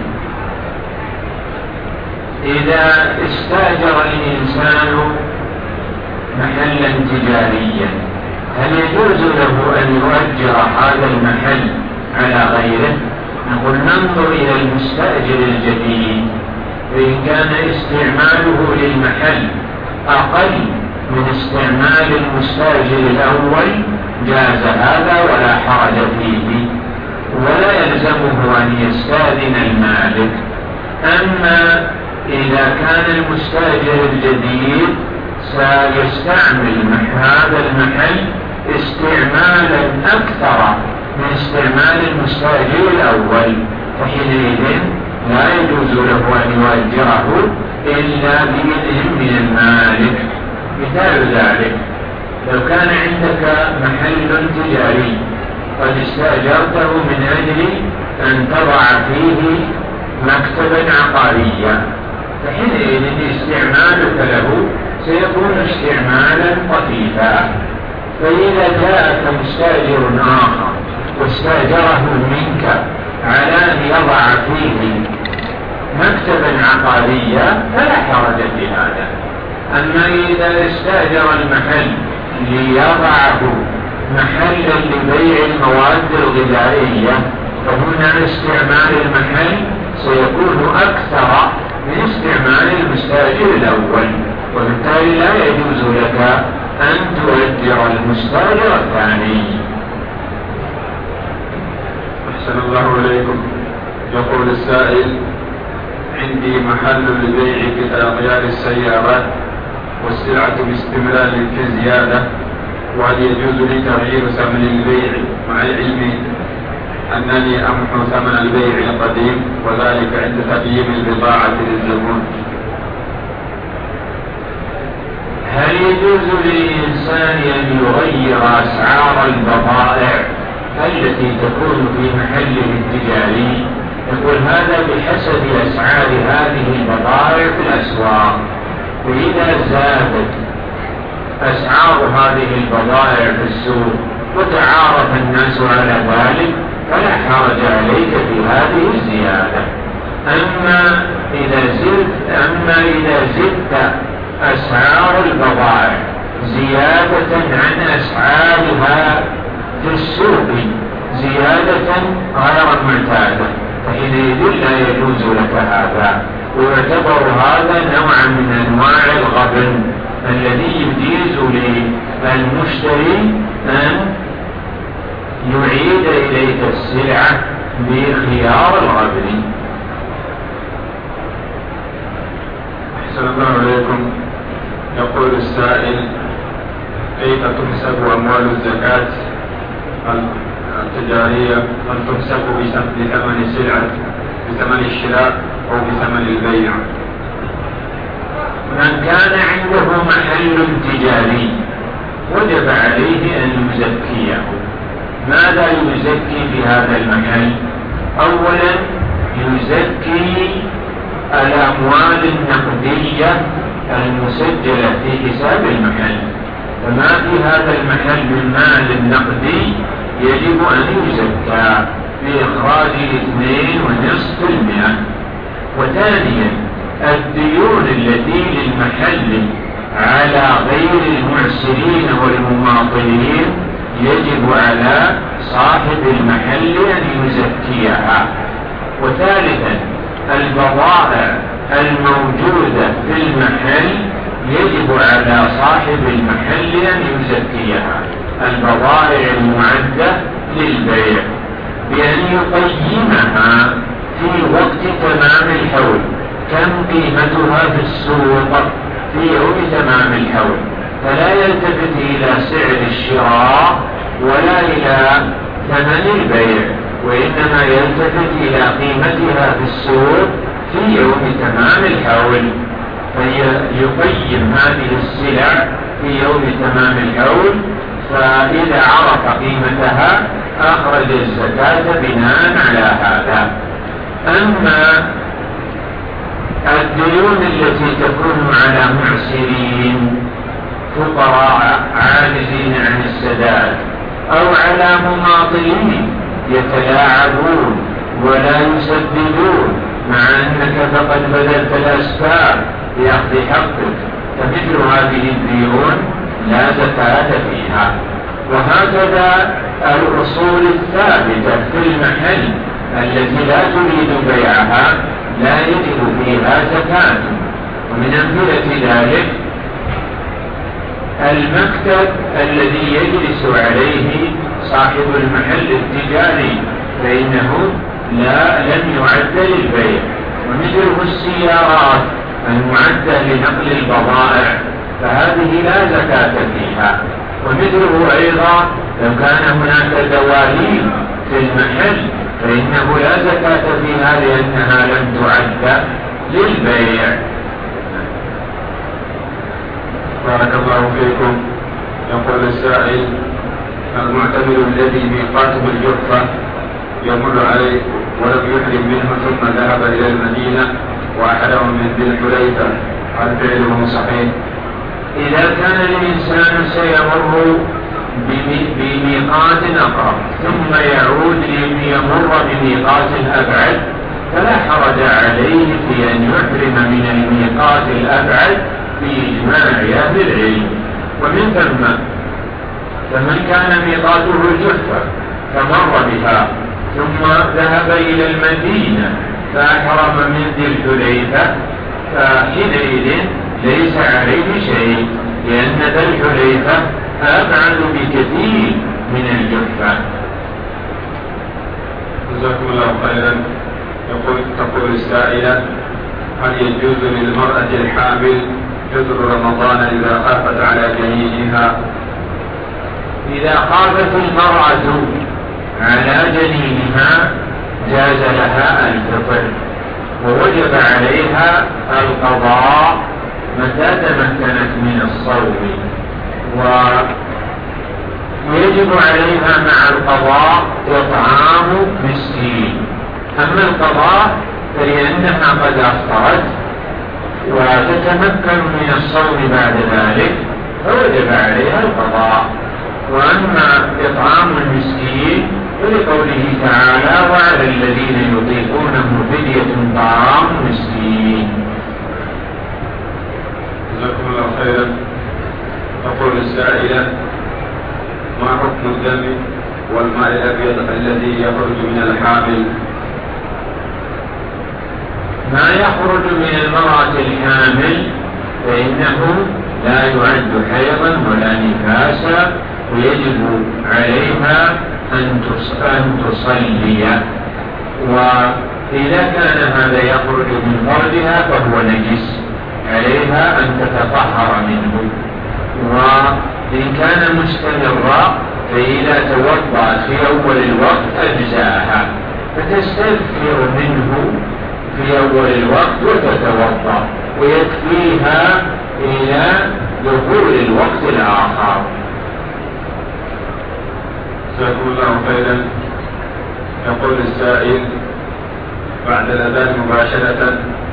إذا استأجر الإنسان محلا تجاريا هل يجوز له أن يؤجر هذا المحل على غيره؟ نقول ننظر إلى المستأجر الجديد، فإن كان استعماله للمحل أقل من استعمال المستأجر الأول جاز هذا ولا حرج فيه، ولا يلزمه أن يستأذن المالك. أما إذا كان المستأجر الجديد سيستعمل هذا المحل استعمالا أكثر من استعمال المستأجر الأول، فحينئذ لا يجوز له أن يؤجره إلا بإذن من المالك. مثال ذلك لو كان عندك محل تجاري قد استأجرته من أجل أن تضع فيه مكتبا عقاريا، فحينئذ استعمالك له سيكون استعمالا طفيفا. فإذا جاءك مستأجر آخر واستأجره منك على أن يضع فيه مكتبا عقاريا فلا حرج في هذا. أما إذا استأجر المحل ليضعه محلا لبيع المواد الغذائية فهنا استعمال المحل سيكون أكثر من استعمال المستأجر الأول، وبالتالي لا يجوز لك أن تؤجر المستأجر الثاني. أحسن الله إليكم. يقول السائل: عندي محل لبيع أغيار السيارات والسلعة باستمرار في زيادة، وهل يجوز لي تغيير ثمن البيع مع علمي أنني أمحو ثمن البيع القديم وذلك عند تقييم البضاعة للزبون؟ هل يجوز للإنسان أن يغير أسعار البضائع التي تكون في محله التجاري؟ يقول هذا بحسب أسعار هذه البضائع في الأسواق، وإذا زادت أسعار هذه البضائع في السوق وتعارف الناس على ذلك فلا حرج عليك في هذه الزيادة. أما إذا زدت أسعار البضائع زيادة عن أسعارها في السوق زيادة غير معتادة فحينئذ لا يجوز لك هذا، ويعتبر هذا نوعا من أنواع الغبن الذي يجيز للمشتري أن يعيد إليك السلعة بخيار الغبن. أحسن الله إليكم. يقول السائل: كيف تحسب أموال الزكاة التجارية؟ هل تحسب بثمن السلعة، بثمن الشراء أو بثمن البيع؟ من كان عنده محل تجاري وجب عليه أن يزكيه. ماذا يزكي في هذا المحل؟ أولا يزكي الأموال النقدية المسجلة في حساب المحل، فما في هذا المحل من مال نقدي يجب أن يزكى بإخراج 2.5%. وثانيا الديون التي للمحل على غير المعسرين والمماطلين يجب على صاحب المحل أن يزكيها. وثالثا البضائع الموجودة في المحل يجب على صاحب المحل أن يزكيها، البضائع المعدة للبيع، بأن يقيمها في وقت تمام الحول كم قيمتها في السوق في يوم تمام الحول، فلا يلتفت إلى سعر الشراء ولا إلى ثمن البيع، وإنما يلتفت إلى قيمتها في السوق في يوم تمام الحول، فيقيم هذه السلع في يوم تمام الحول، فإذا عرف قيمتها أخرج الزكاة بناء على هذا. أما الديون التي تكون على معسرين فقراء عاجزين عن السداد أو على مماطلين يتلاعبون ولا يسددون مع أنك فقد بذلت الأسباب لأخذ حقك، فمثل هذه الديون لا زكاة فيها. وهكذا الأصول الثابتة في المحل التي لا تريد بيعها لا يجب فيها زكاة. ومن أمثلة ذلك المكتب الذي يجلس عليه صاحب المحل التجاري فإنه لم يعد للبيع، ومثله السيارات المعدة لنقل البضائع فهذه لا زكاة فيها. ومثله أيضا لو كان هناك دواليب في المحل فإنه لا زكاة فيها لأنها لم تعد للبيع. بارك الله فيكم. يقول السائل: المعتمر الذي ميقاته الجحفة يمر عليه ولم يحرم منه ثم ذهب إلى المدينة وأحرم من ذي الحليفة، هل فعله صحيح؟ إذا كان الإنسان سيمر بميقات أقرب ثم يعود ليمر بميقات أبعد فلا حرج عليه في أن يحرم من الميقات الأبعد بإجماع أهل العلم. ومن ثم فمن كان ميقاته الجحفة فمر بها ثم ذهب إلى المدينة فأحرم من ذي الحليفة فحينئذ ليس عليه شيء، لأن ذا الحليفة أبعد بكثير من الجحفة. جزاكم الله خيرا. تقول السائلة: هل يجوز للمرأة الحامل فطر رمضان إذا خافت على جنينها؟ إذا خافت المرأة على جنينها جاز لها الفطر، ووجب عليها القضاء متى تمكنت من الصوم، ويجب عليها مع القضاء إطعام مسكين. أما القضاء فلأنها قد أفطرت وتتمكن من الصوم بعد ذلك فوجب عليها القضاء. وأما إطعام المسكين فلقوله تعالى: وعلى الذين يطيقونه فدية طعام مسكين. جزاكم الله خيرا. تقول السائلة: ما حكم الدم والماء الأبيض الذي يخرج من الحامل؟ ما يخرج من المرأة الحامل فإنه لا يعد حيضا ولا نفاسا، ويجب عليها أن تصلي. وإذا كان هذا يخرج من فرجها فهو نجس، عليها أن تتطهر منه. وإن كان مستمرا فإذا توضأت في أول الوقت أجزاها، فتستغفر منه في أول الوقت وتتوضأ، ويكفيها إلى دخول الوقت الآخر. جزاكم الله خيرا. يقول السائل: بعد الأذان مباشرة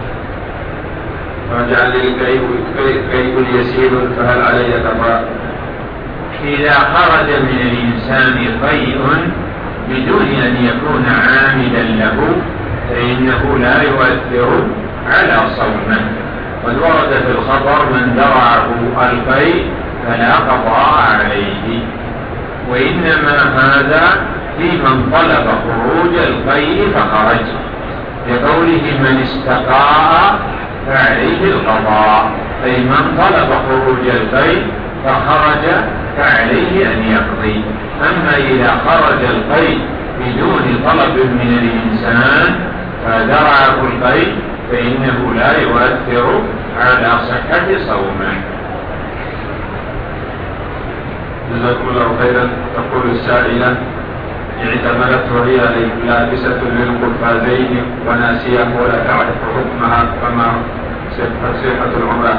رجع لي كيء يسير فهل علي قضاء؟ إذا خرج من الإنسان قيء بدون أن يكون عامدا له فإنه لا يؤثر على صومه. قد ورد في الخبر: من درعه القيء فلا قضاء عليه. وإنما هذا في من طلب خروج القيء فخرج، لقوله: من استقاء فعليه القضاء. أي من طلب خروج القيء فخرج فعليه أن يقضي. أما إذا خرج القيء بدون طلب من الإنسان فدرعه القيء فإنه لا يؤثر على صحة صومه. جزاكم الله خيرا. تقول السائلة: اعتمرت وهي لابسة للقفازين وناسية ولا تعرف حكمها، فما صحة العمرة؟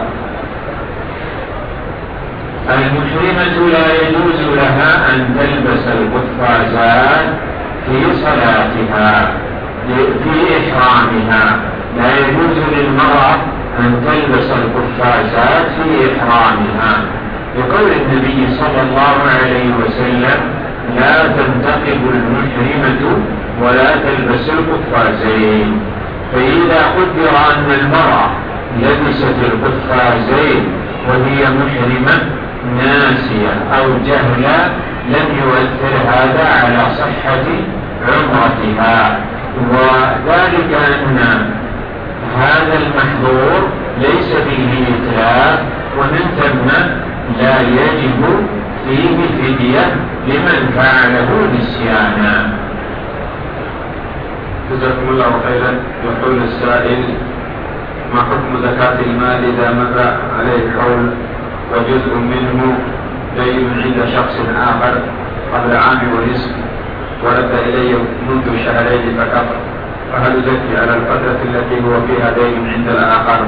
المحرمة لا يجوز لها أن تلبس القفازات في صلاتها في إحرامها. لا يجوز للمرأة أن تلبس القفازات في إحرامها، لقول النبي صلى الله عليه وسلم: لا تنتقب المحرمة ولا تلبس القفازين. فإذا قدر أن المرأة لبست القفازين وهي محرمة ناسية أو جهلة لم يؤثر هذا على صحة عمرتها، وذلك أن هذا المحظور ليس فيه إتلاف، ومن ثم لا يجب فيه فدية لمن فعله نسيانا. جزاكم الله خيرا. يقول السائل: ما حكم زكاة المال إذا مر عليه الحول وجزء منه دين عند شخص آخر قبل عام ونصف ورد إلي منذ شهرين فقط، فهل يزكي على الفترة التي هو فيها دين عند الآخر؟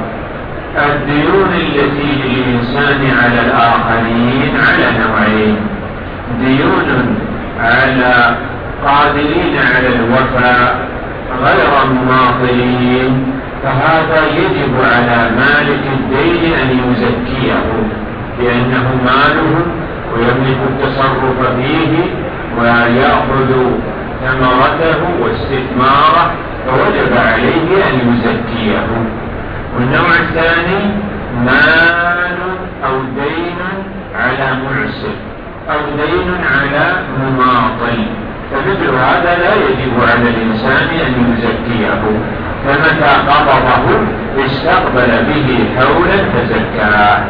الديون التي للإنسان على الآخرين على نوعين: ديون على قادرين على الوفاء غير مماطلين، فهذا يجب على مالك الدين أن يزكيه، لأنه ماله ويملك التصرف فيه ويأخذ ثمرته واستثماره، فوجب عليه أن يزكيه. والنوع الثاني مال أو دين على معسر أو دين على مماطل، فمثل هذا لا يجب على الإنسان أن يزكيه، فمتى قبضه استقبل به حولا فزكاه.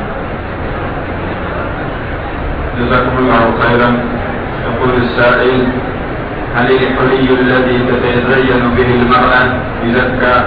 جزاكم الله خيرا. يقول السائل: هل الحلي الذي تتزين به المرأة يزكى؟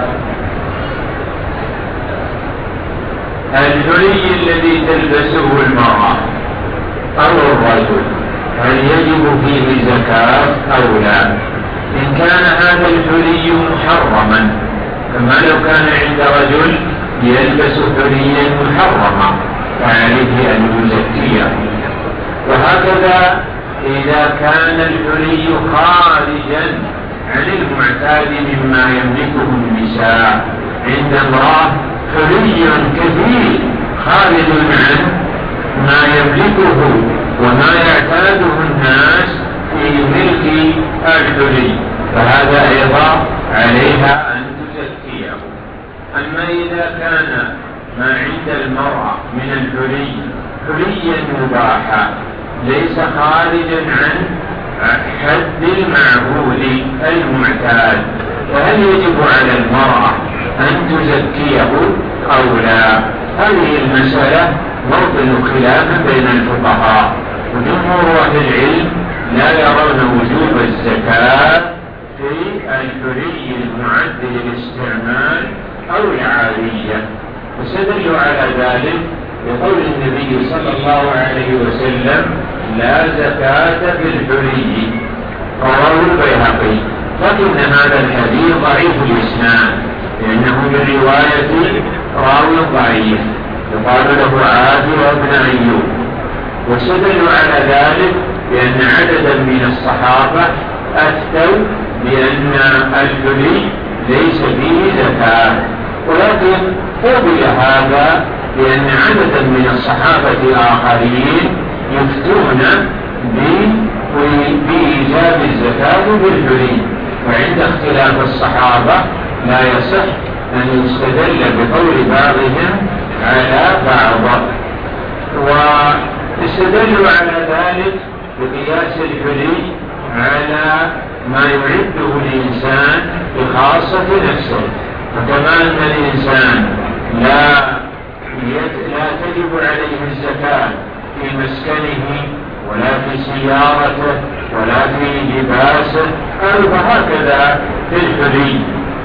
الحلي الذي تلبسه المرأة أو الرجل هل يجب فيه زكاة أو لا؟ إن كان هذا الحلي محرما، كما لو كان عند رجل يلبس حليا محرما فعليه أن يزكيه. وهكذا إذا كان الحلي خارجا عن المعتاد مما يملكه النساء، عند امرأة حلي كثير خارج عن ما يملكه وما يعتاده الناس في ملك الحلي، فهذا أيضا عليها أن تزكيه. أما إذا كان ما عند المرأة من الحلي حليا مباحا ليس خارجا عن حد المعهود المعتاد، فهل يجب على المرأة أن تزكيه أو لا؟ هذه المسألة موطن خلاف بين الفقهاء، وجمهور أهل العلم لا يرون وجوب الزكاة في الحلي المعد للاستعمال أو العارية، وسدلوا على ذلك بقول النبي صلى الله عليه وسلم: لا زكاة في الحلي، رواه البيهقي. لكن هذا الحديث ضعيف الإسناد، لأنه من رواية راوي ضعيف يقال له عاذر بن أيوب. وسدلوا على ذلك بأن عددا من الصحابة أفتوا بأن الحلي ليس فيه زكاة، ولكن قبل هذا لأن عددا من الصحابة الآخرين يفتون بإيجاب الزكاة بالحلي، وعند اختلاف الصحابة لا يصح أن يستدل بقول بعضهم على بعض. واستدلوا على ذلك بقياس الحلي على ما يعده الإنسان بخاصة نفسه، وكما أن الإنسان لا تجب عليه الزكاة في مسكنه ولا في سيارته ولا في لباسه، فهكذا في الحلي.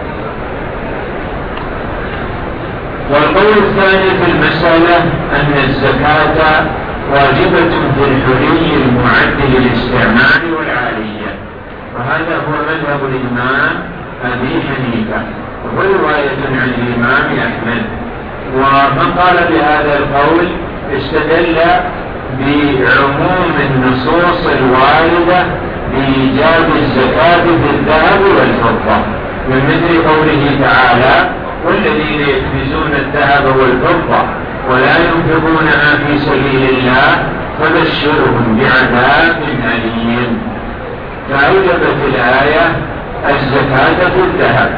والقول الثاني في المسألة أن الزكاة واجبة في الحلي المعد للاستعمال والعارية، وهذا هو مذهب الإمام أبي حنيفة ورواية عن الإمام أحمد. ومن قال بهذا القول استدل بعموم النصوص الواردة بإيجاب الزكاة في الذهب والفضة، من مثل قوله تعالى: والذين يكنزون الذهب والفضة ولا ينفقونها في سبيل الله فبشرهم بعذاب أليم. فأوجبت الآية الزكاة في الذهب،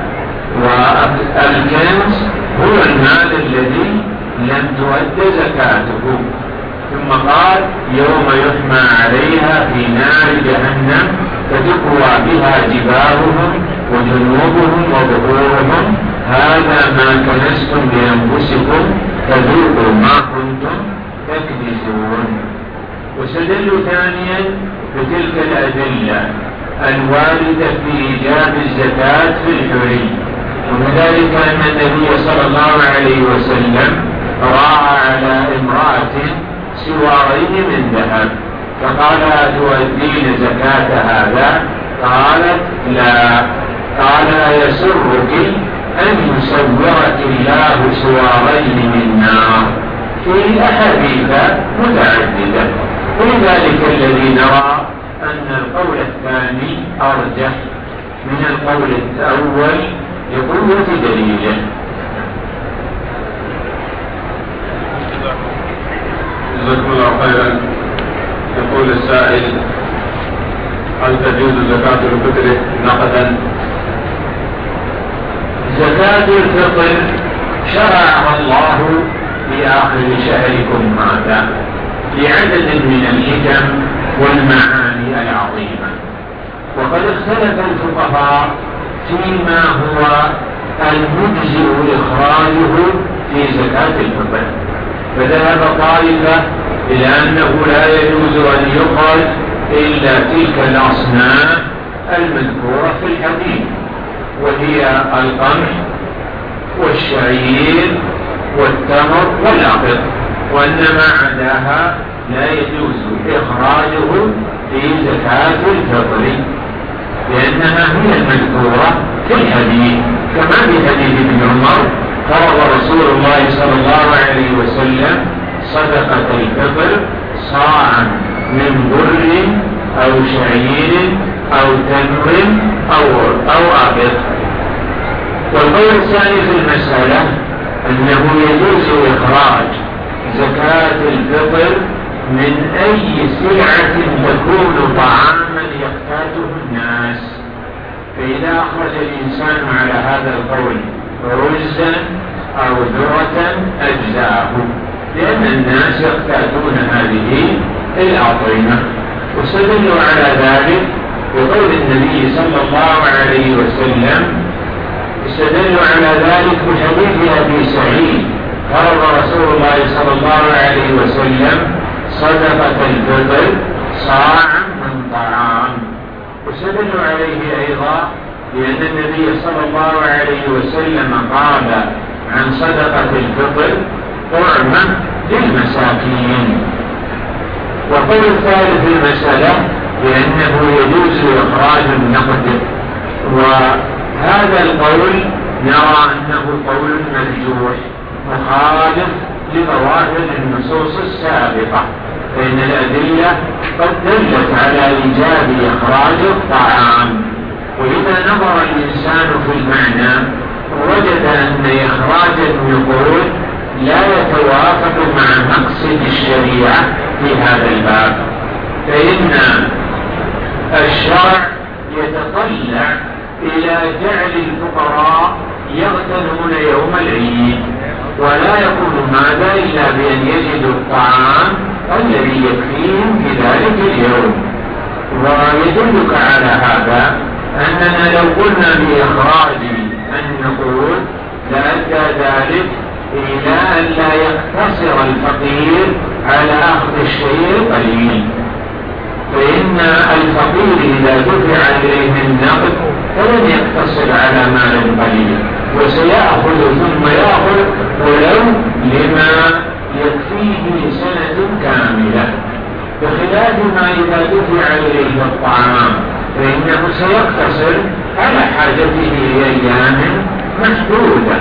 والكنز هو المال الذي لم تؤد زكاته. ثم قال: يوم يحمى عليها في نار جهنم فتكوى بها جباههم وجنوبهم وظهورهم هذا ما كنزتم لأنفسكم فذوقوا ما كنتم تكنزون. واستدلوا ثانيا بتلك الأدلة الواردة في إيجاب الزكاة في الحلي، وذلك أن النبي صلى الله عليه وسلم راى على امرأة سوارين من ذهب فقال: أتؤدين زكاة هذا؟ قالت: لا. قال: أيسرك أن يصورك الله سوارين من نار؟ في أحاديث متعددة. ولذلك الذي نرى أن القول الثاني أرجح من القول الأول لقوة دليله. جزاكم الله خيرا. يقول السائل: هل تجوز زكاة الفطر نقدا؟ زكاة الفطر شرعها الله في آخر شهركم هذا لعدد من الحكم والمعاني العظيمة، وقد اختلف الفقهاء فيما هو المجزئ إخراجه في زكاة الفطر، فذهب طائفة إلى أنه لا يجوز أن يخرج إلا تلك الأصناف المذكورة في الحديث، وهي القمح والشعير والتمر والأقط، وأنما عداها لا يجوز إخراجه في زكاة الفطر لأنها هي المذكورة في الحديث، كما في حديث ابن عمر: فرض رسول الله صلى الله عليه وسلم صدقة الفطر صاعا من بر أو شعير أو تمر أو أقط. والقول الثاني في المسألة أنه يجوز إخراج زكاة الفطر من أي سلعة تكون طعاما يحتاجه الناس، فإذا أخرج الإنسان على هذا القول رزا أو ذرة أجزاه، لأن الناس يحتاجون هذه الأطعمة. واستدلوا على ذلك بقول النبي صلى الله عليه وسلم، استدلوا على ذلك بحديث أبي سعيد: فرض رسول الله صلى الله عليه وسلم صدقة الفطر صاعا من طعام. واستدلوا عليه أيضا لأن النبي صلى الله عليه وسلم قال عن صدقة الفطر طعمة للمساكين. وقول الثالث في المسألة لأنه يجوز إخراج النقد، وهذا القول نرى أنه قول مرجوح مخالف لظواهر النصوص السابقة، فإن الأدلة قد دلت على إيجاب إخراج الطعام. وإذا نظر الإنسان في المعنى وجد أن إخراج النقود لا يتوافق مع مقصد الشريعة في هذا الباب، فإن الشرع يتطلع إلى جعل الفقراء يغتنمون يوم العيد، ولا يكون هذا إلا بأن يجدوا الطعام الذي يكفيهم في ذلك اليوم. ويدلك على هذا أننا لو قلنا بإخراج النقود لأدى ذلك إلى أن لا يقتصر الفقير على أخذ الشيء القليل، فإن الفقير إذا دفع إليه النقد فلن يقتصر على مال قليل، وسيأخذ ثم يأخذ ولو لما يكفيه سنة كاملة، بخلاف ما إذا دفع إليه الطعام فإنه سيقتصر على حاجته لأيام محدودة.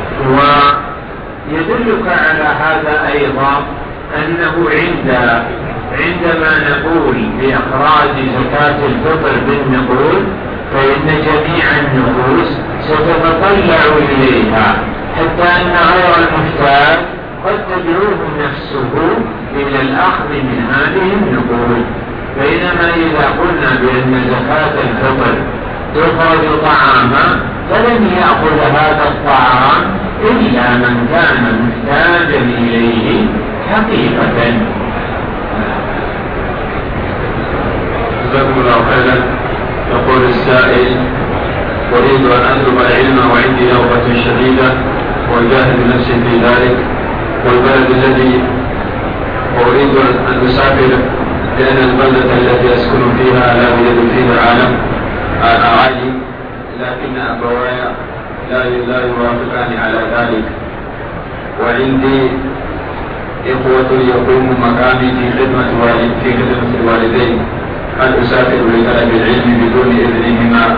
ويدلك على هذا أيضا أنه عندما نقول بإخراج زكاة الفطر بالنقود فإن جميع النفوس ستتطلع إليها، حتى أن غير المحتاج قد تدعوه نفسه إلى الأخذ من هذه النقود. بينما إذا قلنا بأن زكاة الفطر تخرج طعاما فلن يأخذ هذا الطعام إلا من كان محتاجا إليه حقيقة. جزاكم الله خيرا. يقول السائل: أريد أن أطلب العلم وعندي رغبة شديدة وأجاهد نفسي في ذلك، والبلد الذي أريد أن أسافر لأن البلدة التي أسكن فيها لا يوجد فيها العالم أعالي، لكن أبواي لا يوافقان على ذلك، وعندي إخوة يقوم مقامي في خدمة الوالدين، هل أسافر لطلب العلم بدون إذنهما؟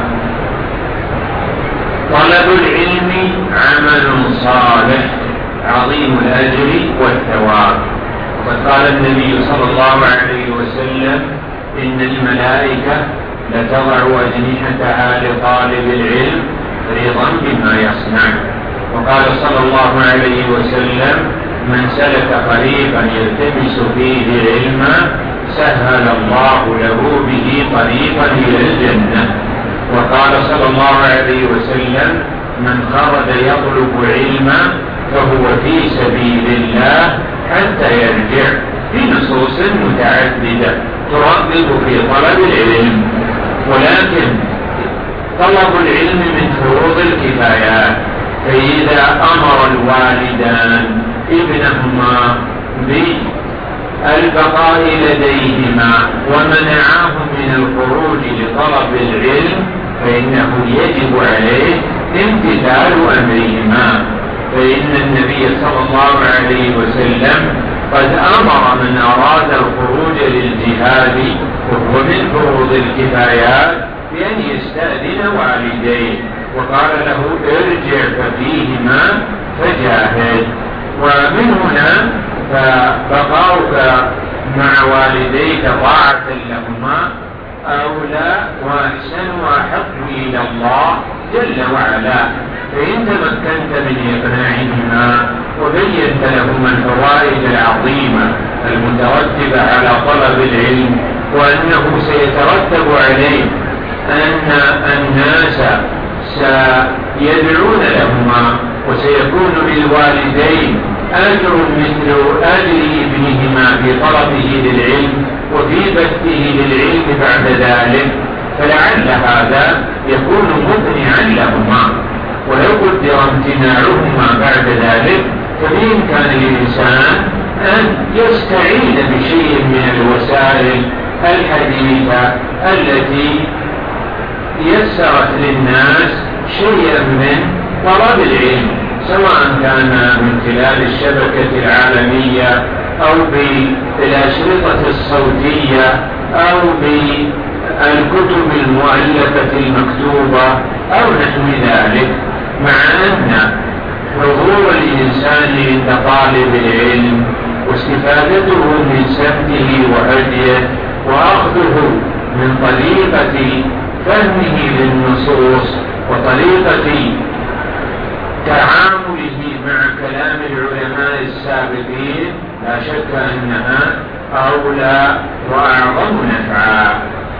طلب العلم عمل صالح عظيم الأجر والثواب، وقد قال النبي صلى الله عليه وسلم: إن الملائكة لتضع أجنحتها لطالب العلم رضا بما يصنع. وقال صلى الله عليه وسلم: من سلك طريقا يلتمس فيه علما سهل الله له به طريقا إلى الجنة. وقال صلى الله عليه وسلم: من خرج يطلب علما فهو في سبيل الله حتى يرجع، في نصوص متعددة ترغب في طلب العلم. ولكن طلب العلم من فروض الكفايات، فإذا أمر الوالدان ابنهما بالبقاء لديهما ومنعاهم من الخروج لطلب العلم فإنه يجب عليه امتثال أمرهما، فإن النبي صلى الله عليه وسلم قد أمر من أراد الخروج للجهاد وهو من فروض الكفايات بأن يستأذن والديه، وقال له: ارجع ففيهما فجاهد. ومن هنا فبقاؤك مع والديك طاعة لهما أولى وأحسن وأحب إلى الله جل وعلا، فإن تمكنت من إقناعهما وبينت لهما الفوائد العظيمة المترتبة على طلب العلم، وأنه سيترتب عليه أن الناس سيدعون لهما وسيكون للوالدين أجر مثل أجر ابنهما في طلبه للعلم وفي بثه للعلم بعد ذلك، فلعل هذا يكون مقنعا لهما. ولو قدر امتناعهما بعد ذلك فبإمكان الإنسان أن يستعين بشيء من الوسائل الحديثة التي يسرت للناس شيئا من طلب العلم، سواء كان من خلال الشبكة العالمية أو بالأشرطة الصوتية أو بالكتب المؤلفة المكتوبة أو نحو ذلك، مع أن حضور الإنسان عند طالب العلم واستفادته من سمته وهديه وأخذه من طريقة فهمه للنصوص وطريقة تعامله مع كلام العلماء السابقين لا شك أنها أولى وأعظم نفعا.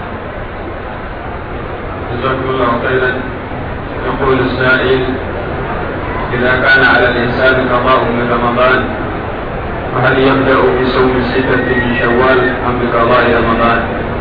جزاكم الله خيرا. يقول السائل: إذا كان على الإنسان قضاء من رمضان فهل يبدأ بصوم 6 من شوال أم بقضاء رمضان؟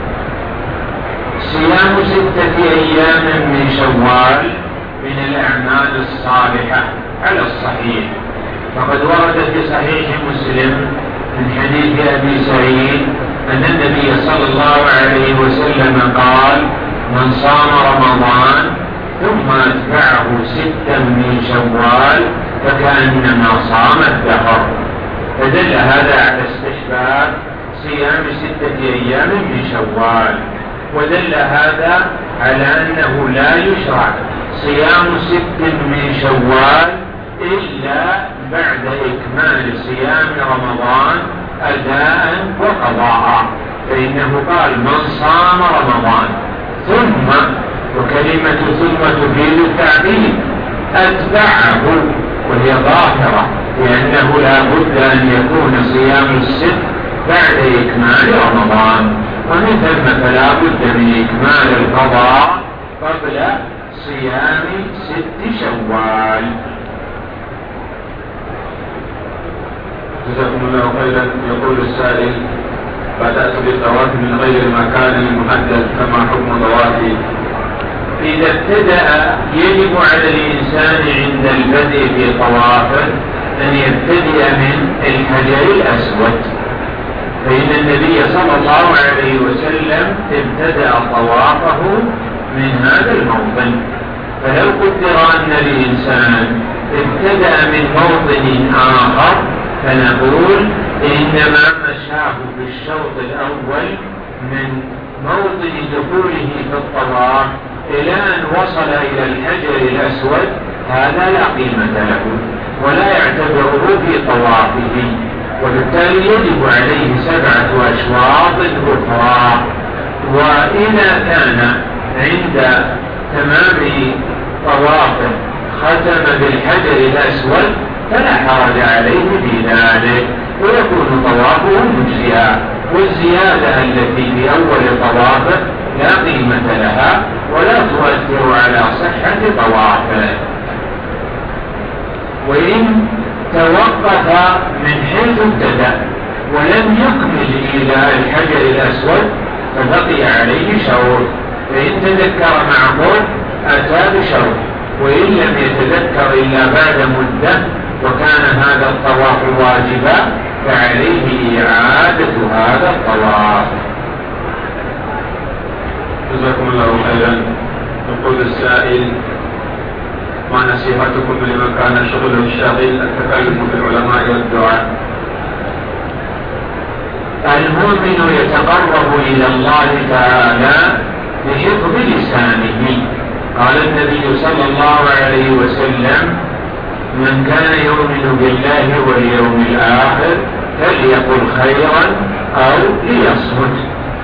صيام 6 أيام من شوال من الأعمال الصالحة على الصحيح، فقد ورد في صحيح مسلم من حديث أبي سعيد أن النبي صلى الله عليه وسلم قال: من صام رمضان ثم أتبعه 6 من شوال فكأنما صام الدهر، فدل هذا على استحباب صيام 6 أيام من شوال، ودل هذا على أنه لا يشرع صيام 6 من شوال إلا بعد إكمال صيام رمضان أداء وقضاء، فإنه قال: من صام رمضان ثم، وكلمة ثم تفيد التعقيب، أتبعه، وهي ظاهرة لأنه لا بد أن يكون صيام 6 بعد إكمال رمضان، ومن ثم فلا بد من إكمال القضاء قبل صيام 6 شوال. جزاكم الله خيرا. يقول السائل: بدأت بالطواف من غير مكان محدد فما حكم طوافي؟ إذا ابتدأ يجب على الإنسان عند البدء في طوافه أن يبتدئ من الحجر الأسود، فإن النبي صلى الله عليه وسلم ابتدأ طوافه من هذا الموطن، فلو قدر أن الإنسان ابتدأ من موطن آخر فنقول إنما مشاه في الشوط الأول من موطن دخوله في الطواف إلى أن وصل إلى الحجر الأسود، هذا لا قيمة له ولا يعتبره في طوافه، وبالتالي يجب عليه 7 أشواط أخرى. وإذا كان عند تمام طوافه ختم بالحجر الأسود فلا حرج عليه في ذلك، ويكون طوافه مجزئا، والزيادة التي في أول طوافه لا قيمة لها ولا تؤثر على صحة طوافه. وإن توقف من حيث ابتدأ ولم يكمل إلى الحجر الأسود فبقي عليه شوط، فإن تذكر معقول أتى بشوط، وإن لم يتذكر إلا بعد مدة وكان هذا الطواف واجبا فعليه إعادة هذا الطواف. جزاكم الله خيرا. يقول السائل: ما نصيحتكم لمن كان شغله الشاغل التكلم بالعلماء والدعاء؟ المؤمن يتقرب إلى الله تعالى بحفظ لسانه. قال النبي صلى الله عليه وسلم: من كان يؤمن بالله واليوم الآخر فليقل خيرا أو ليصمت.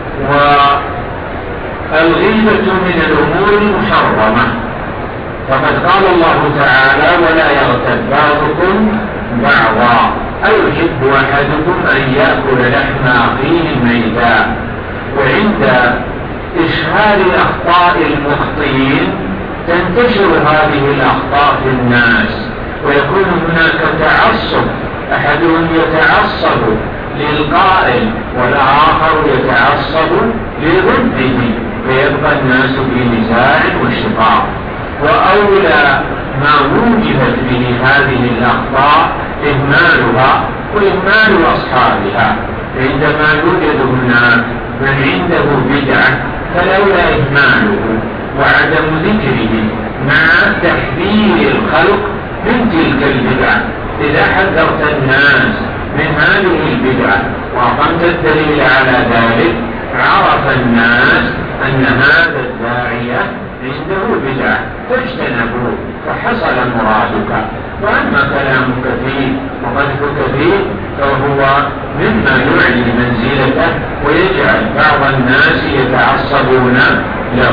والغيبة من الأمور المحرمة، فقد قال الله تعالى: ولا يغتب بعضكم بعضا، أيحب أحدكم أن يأكل لحم أخيه ميتا. وعند إشهار أخطاء المخطئين تنتشر هذه الأخطاء في الناس، ويكون هناك تعصب، أحدهم يتعصب للقائل والآخر يتعصب لضده، فيبقى الناس في نزاع وشقاق. وأولى ما وجدت به هذه الأخطاء إهمالها وإهمال أصحابها. عندما يوجد هناك من عنده بدعة فلولا إهماله وعدم ذكره مع تحذير الخلق من تلك البدعة. إذا حذرت الناس من هذه البدعة وأقمت الدليل على ذلك عرف الناس أن هذا الداعية عنده بدعة فاجتنبوه وحصل مرادك. وأما كلامك فيه وقذفك فيه فهو مما يعلي منزلته ويجعل بعض الناس يتعصبون له.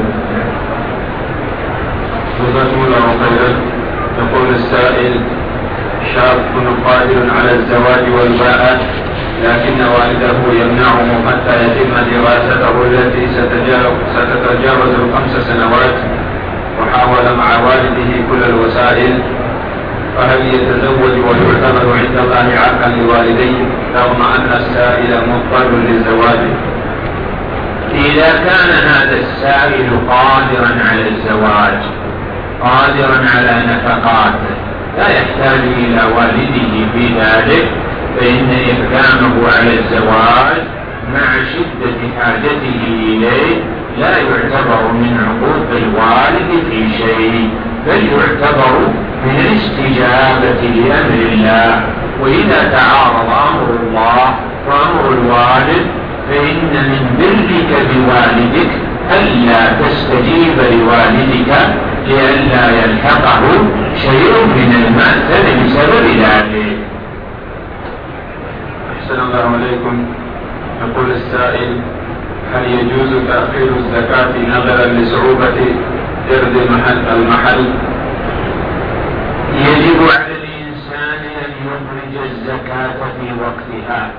جزاكم الله خيرا. يقول السائل: شاب قادر على الزواج والباءة، لكن والده يمنعه حتى يتم دراسته التي ستتجاوز 5 سنوات، وحاول مع والده كل الوسائل، فهل يتزوج ويعتبر عند الله عاقا لوالديه رغم أن السائل مضطر للزواج؟ إذا كان هذا السائل قادرا على الزواج، قادرا على نفقاته، لا يحتاج إلى والده في ذلك، فإن إقدامه على الزواج مع شدة حاجته إليه لا يعتبر من عقوق الوالد في شيء، بل يعتبر من الاستجابة لأمر الله. وإذا تعارض أمر الله وأمر الوالد فإن من برك بوالدك ألا تستجيب لوالدك لئلا يلحقه شيء من المأثم بسبب ذلك. أحسن الله عليكم. يقول السائل: هل يجوز تأخير الزكاة نظرا لصعوبة إرد المحل؟ يجب على الإنسان أن يخرج الزكاة في وقتها،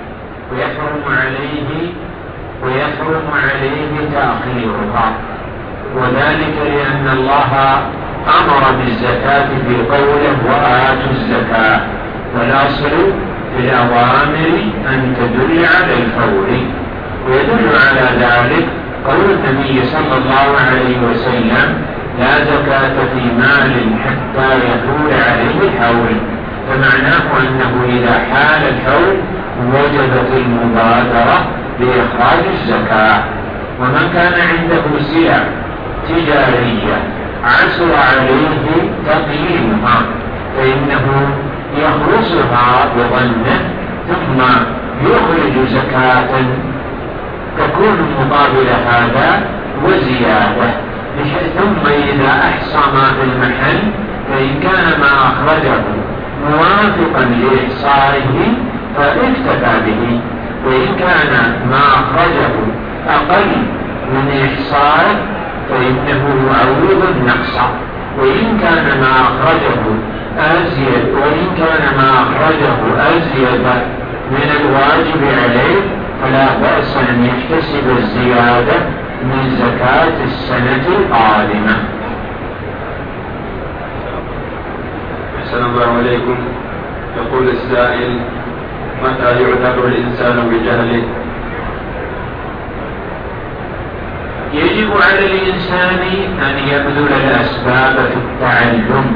ويحرم عليه تأخيرها، وذلك لأن الله أمر بالزكاة في قوله: وآتوا الزكاة. والأصل في الأوامر أن تدل على الفور، ويدل على ذلك قول النبي صلى الله عليه وسلم: لا زكاة في مال حتى يحول عليه الحول. فمعناه أنه إذا حال الحول وجبت المبادرة لإخراج الزكاة. ومن كان عنده سلع تجارية عسر عليه تقييمها فإنه يخلصها بظنه ثم يخرج زكاة تكون مقابل هذا وزيادة، ثم إذا أحصى ما في المحل فإن كان ما أخرجه موافقا لإحصائه فاكتفى به. وإن كان ما أخرجه أقل من إحصائه فإنه يعوض النقص. وإن كان ما أخرجه أزيد من الواجب عليه فلا بأس أن يحتسب الزيادة من زكاة السنة القادمة. أحسن الله عليكم. يقول السائل: متى يعذر الإنسان بجهله؟ يجب على الإنسان أن يبذل الأسباب في التعلم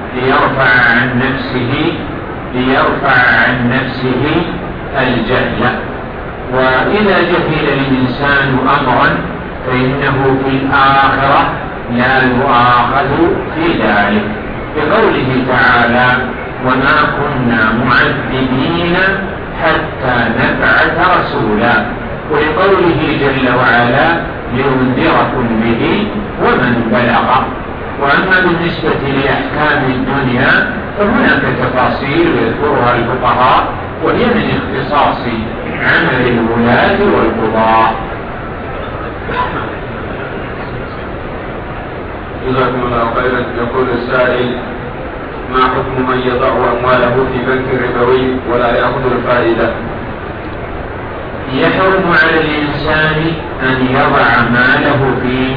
ليرفع عن نفسه الجهل. وإذا جهل الإنسان أمرا فإنه في الآخرة لا يؤاخذ في ذلك، بقوله تعالى: وما كنا معذبين حتى نبعث رسولا، ولقوله جل وعلا: لينذركم به ومن بلغ. وأما بالنسبة لأحكام الدنيا فهناك تفاصيل يذكرها الفقهاء، وهي من اختصاص عمل الولاة والقضاء. جزاكم الله خيرا. يقول السائل: ما حكم من يضع أمواله في بنك ربوي ولا يأخذ الفائدة؟ يحرم على الإنسان أن يضع ماله في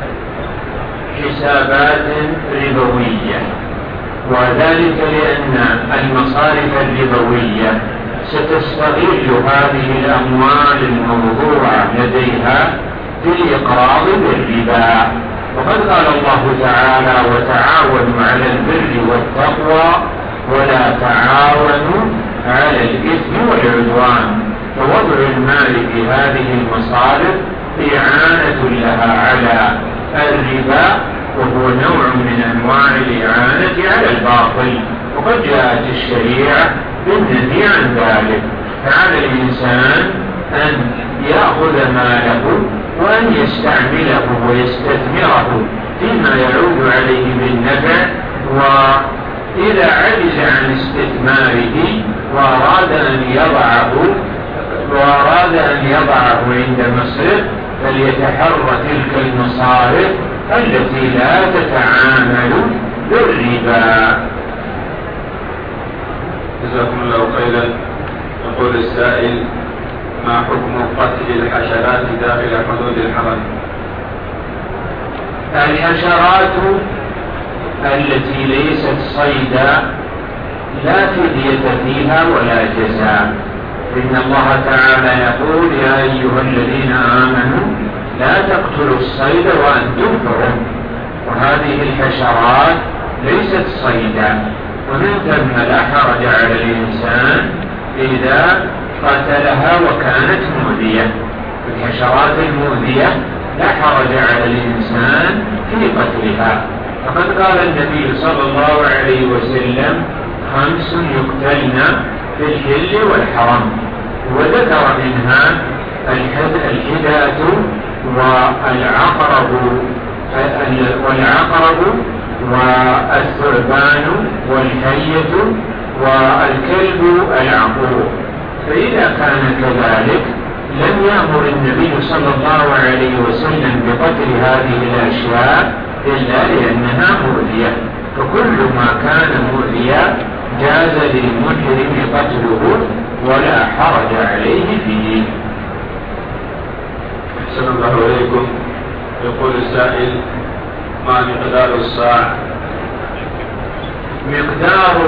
حسابات ربوية، وذلك لأن المصارف الربوية ستستغل هذه الأموال الموضوعة لديها في الإقراض بالربا. وقد قال الله تعالى: وتعاونوا على البر والتقوى ولا تعاونوا على الإثم والعدوان. فوضع المال في هذه المصارف إعانة لها على الربا، وهو نوع من أنواع الإعانة على الباطل، وقد جاءت الشريعة بالنهي عن ذلك. فعلى الإنسان أن يأخذ ماله وأن يستعمله ويستثمره فيما يعود عليه بالنفع، وإذا عجز عن استثماره وأراد أن يضعه عند مصرف فليتحرى تلك المصارف التي لا تتعامل بالربا. جزاكم الله خيرا. يقول السائل: ما حكم قتل الحشرات داخل حدود الحرم؟ الحشرات التي ليست صيدا لا فدية فيها ولا جزاء. إن الله تعالى يقول: يا أيها الذين آمنوا لا تقتلوا الصيد وأنتم حرم. وهذه الحشرات ليست صيدا، ومن ثم لا حرج على الإنسان إذا قتلها وكانت مؤذية. الحشرات المؤذية لا حرج على الإنسان في قتلها. فقد قال النبي صلى الله عليه وسلم: 5 يقتلن في الحل والحرم، وذكر منها الحداة والعقرب والثعبان والحية والكلب العقور. فإذا كان كذلك لم يأمر النبي صلى الله عليه وسلم بقتل هذه الأشياء إلا لأنها مؤذية، فكل ما كان مؤذيا جاز للمحرم قتله ولا حرج عليه فيه. أحسن الله عليكم. يقول السائل: ما مقدار الصاع؟ مقدار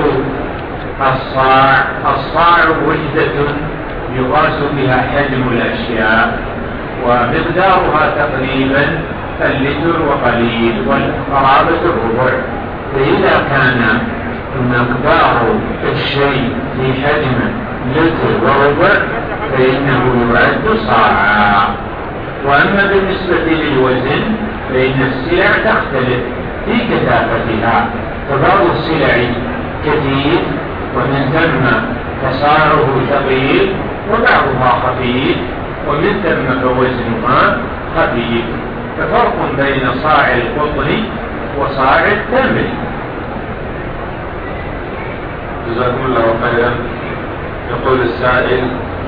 الصاع وحدة يقاس بها حجم الأشياء، ومقدارها تقريبا اللتر وقليل، والقرابة الربع. فإذا كان مقدار الشيء في حجم لتر وربع فإنه يعد صاعا. وأما بالنسبة للوزن فإن السلع تختلف في كثافتها، فبعض السلع كثير ومن ثم فصاعه ثقيل، وبعضها خفيف ومن ثم فوزنها خفيف. ففرق بين صاع القطن وصاع التمر. جزاكم الله خيرا. يقول السائل: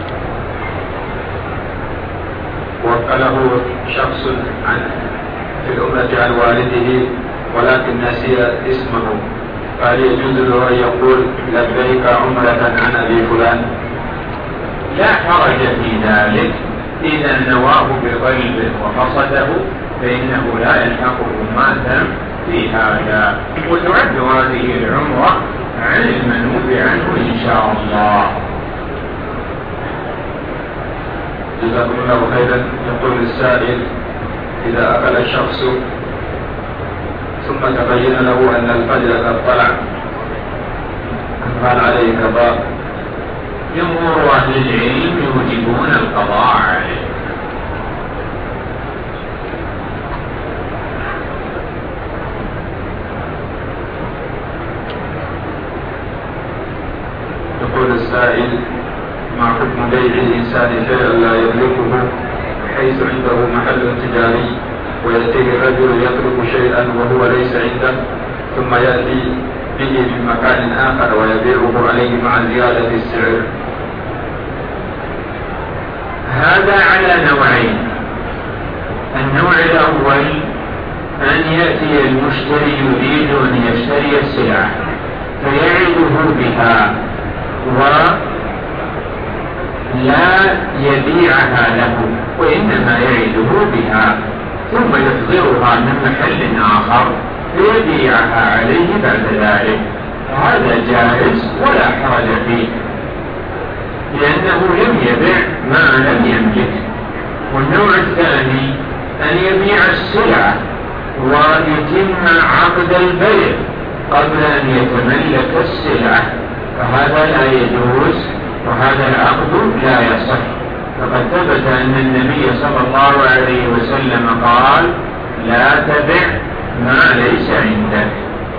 وكله شخص في الأمة عن والده ولكن نسي اسمه، فهل يجوز له أن يقول لبيك عمرة عن أبي فلان؟ لا حرج في ذلك إذا نواه بقلبه وقصده، فإنه لا يلحقه ماثم في هذا، وتعد هذه العمرة عن المنوب عنه إن شاء الله. جزاكم الله خيرا. يقول السائل: إذا أكل الشخص ثم تبين له أن الفجر قد طلع هل عليه قضاء؟ جمهور أهل العلم يوجبون القضاء عليه. يقول السائل: ما حكم بيع الإنسان شيئا لا يملكه حيث عنده محل تجاري ويأتيه الرجل يطلب شيئا وهو ليس عنده ثم يأتي به من مكان آخر ويبيعه عليه مع زيادة السعر؟ هذا على نوعين. النوع الأول أن يأتي المشتري يريد أن يشتري السلعة فيعده بها ولا يبيعها له، وإنما يعده بها ثم يحضرها من محل آخر فيبيعها عليه بعد ذلك، هذا جائز ولا حرج فيه، لأنه لم يبيع ما لم يملك. والنوع الثاني أن يبيع السلعة ويتم عقد البيع قبل أن يتملك السلعة، فهذا لا يجوز وهذا العقد لا يصح. فقد ثبت أن النبي صلى الله عليه وسلم قال: لا تبع ما ليس عندك.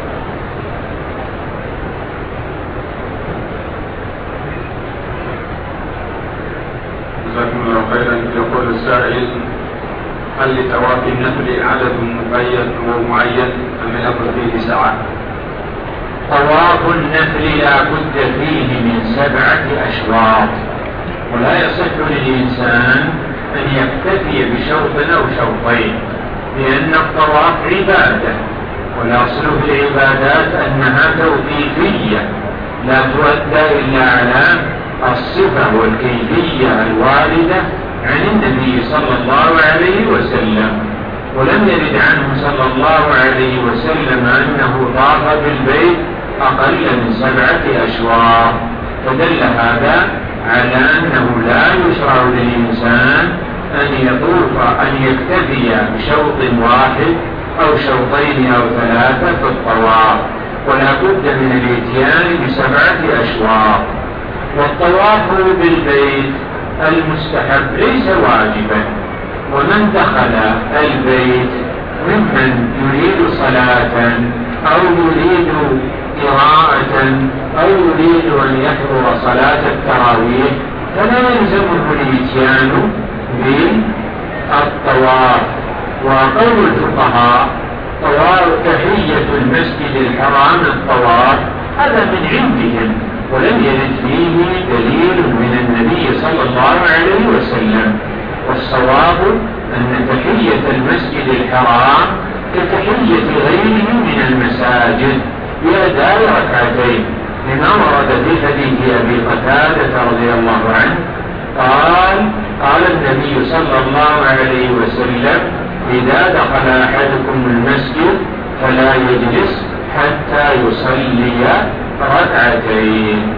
جزاكم الله خيرا. يقول السائل: هل لطواف النفل عدد مقيد ومعين أم الأمر فيه سعة؟ طواف النفل لا بد فيه من 7 أشواط، ولا يصح للإنسان أن يكتفي بشوط أو شوطين، لأن الطواف عبادة، والأصل في العبادات أنها توقيفية لا تؤدى إلا على الصفة والكيفية الواردة عن النبي صلى الله عليه وسلم. ولم يرد عنه صلى الله عليه وسلم أنه طاف بالبيت أقل من 7 أشواط، فدل هذا على أنه لا يشرع للإنسان أن يطوف أن يكتفي بشوط واحد أو شوطين أو 3 في الطواف، ولا بد من الاتيان ب7 أشواط. والطواف بالبيت المستحب ليس واجبا، ومن دخل البيت ممن يريد صلاة أو يريد قراءة أو يريد أن يحضر صلاة التراويح فلا يلزمه الاتيان بالطواف. وقول الفقهاء: تحية المسجد الحرام الطواف، هذا من عندهم ولم يرد فيه دليل من النبي صلى الله عليه وسلم. والصواب أن تحية المسجد الحرام كتحية غيره من المساجد بأداء 2 ركعتين، لما ورد في حديث أبي قتادة رضي الله عنه قال النبي صلى الله عليه وسلم: إذا دخل أحدكم المسجد فلا يجلس حتى يصلي 2.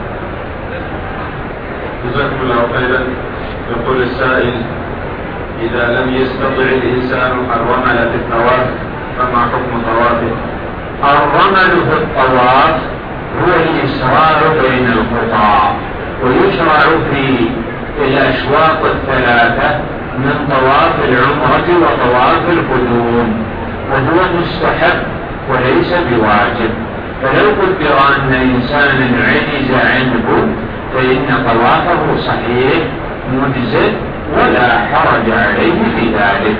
جزاكم الله خيرا. يقول السائل: إذا لم يستطع الإنسان الرمل في الطواف فما حكم طوافه؟ الرمل في الطواف هو الإسراع بين القطاع، ويشرع في الأشواط 3 من طواف العمرة وطواف القدوم، وهو مستحب وليس بواجب. فلو قدر أن إنسانا عجز عنه فإن طوافه صحيح مجزئ ولا حرج عليه في ذلك.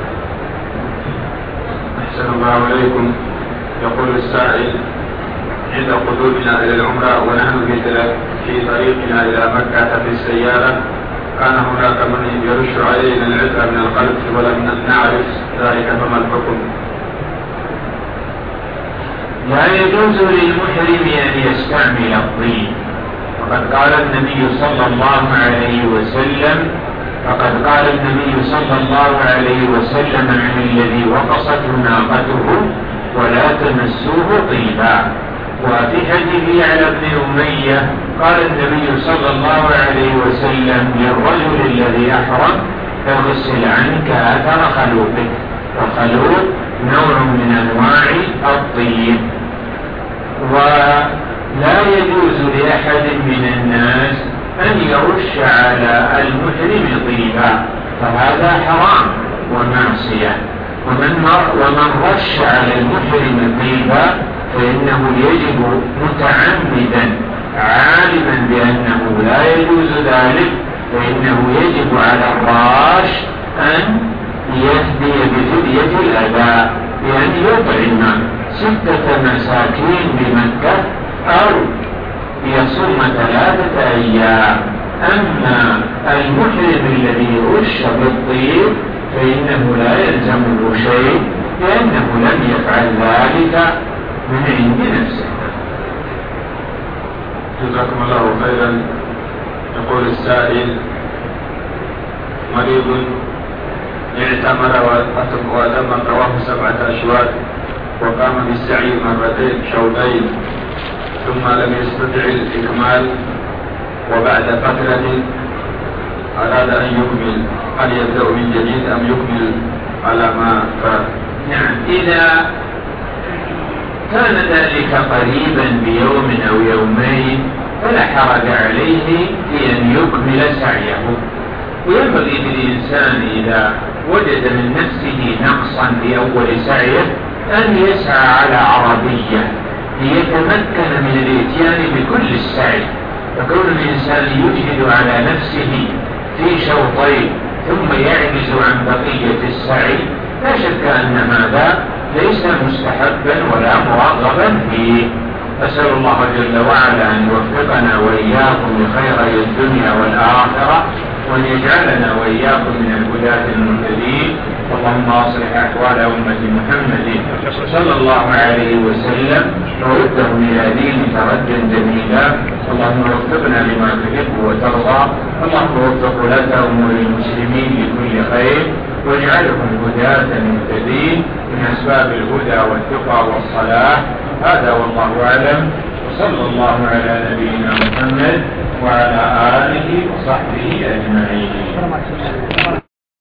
أحسن الله عليكم. يقول السائل: عند قدومنا إلى العمرة ونحن في طريقنا إلى مكة في السيارة كان هناك من يرش علينا العطر من القلب ولم نعرف ذلك، فما الحكم؟ لا يجوز للمحرم أن يستعمل الطين، فقد قال النبي صلى الله عليه وسلم عن الذي وقصته ناقته ولا تمسوه طيبا. وفي حديث على ابن أمية قال النبي صلى الله عليه وسلم للرجل الذي أحرم اغسل عنك أثر خلوقك، والخلوق نوع من أنواع الطيب. ولا يجوز لأحد من الناس أن يرش على المحرم طيبا، فهذا حرام ومعصية. ومن رش على المحرم طيبا فإنه يجب متعمدا عالما بأنه لا يجوز ذلك، فإنه يجب على الراش أن يهدي بفدية الأداء بأن يطعم 6 مساكين بمكة أو يصوم 3 أيام. أما المحرم الذي رش بالطيب فإنه لا يلزمه شيء، لأنه لم يفعل ذلك من عند نفسه. جزاكم الله خيرا. يقول السائل: مريض اعتمر وأتم طواف 7 أشواط وقام بالسعي 2 شوطين ثم لم يستطع الإكمال، وبعد فترة أراد أن يكمل، هل يبدأ من جديد أم يكمل على ما فات؟ نعم، إذا كان ذلك قريبا بيوم أو يومين فلا حرج عليه في أن يكمل سعيه. وينبغي للإنسان إذا وجد من نفسه نقصا في أول سعيه أن يسعى على عربية ليتمكن من الإتيان بكل السعي. فكون الإنسان يجهد على نفسه في شوطين ثم يعجز عن بقية السعي لا شك أن هذا ليس مستحبا ولا مرغبا فيه. أسأل الله جل وعلا أن يوفقنا وإياكم لخيري الدنيا والآخرة، وأن يجعلنا وإياكم من الهداة المهتدين. اللهم أصلح أحوال أمة محمد صلى الله عليه وسلم وردهم إلى دينك ردا جميلا. اللهم وفقنا لما تحب وترضى. اللهم وفق ولاة أمور المسلمين لكل خير، واجعلهم هداة مهتدين من أسباب الهدى والتقى والصلاح. هذا والله أعلم، وصلى الله على نبينا محمد وعلى آله وصحبه أجمعين.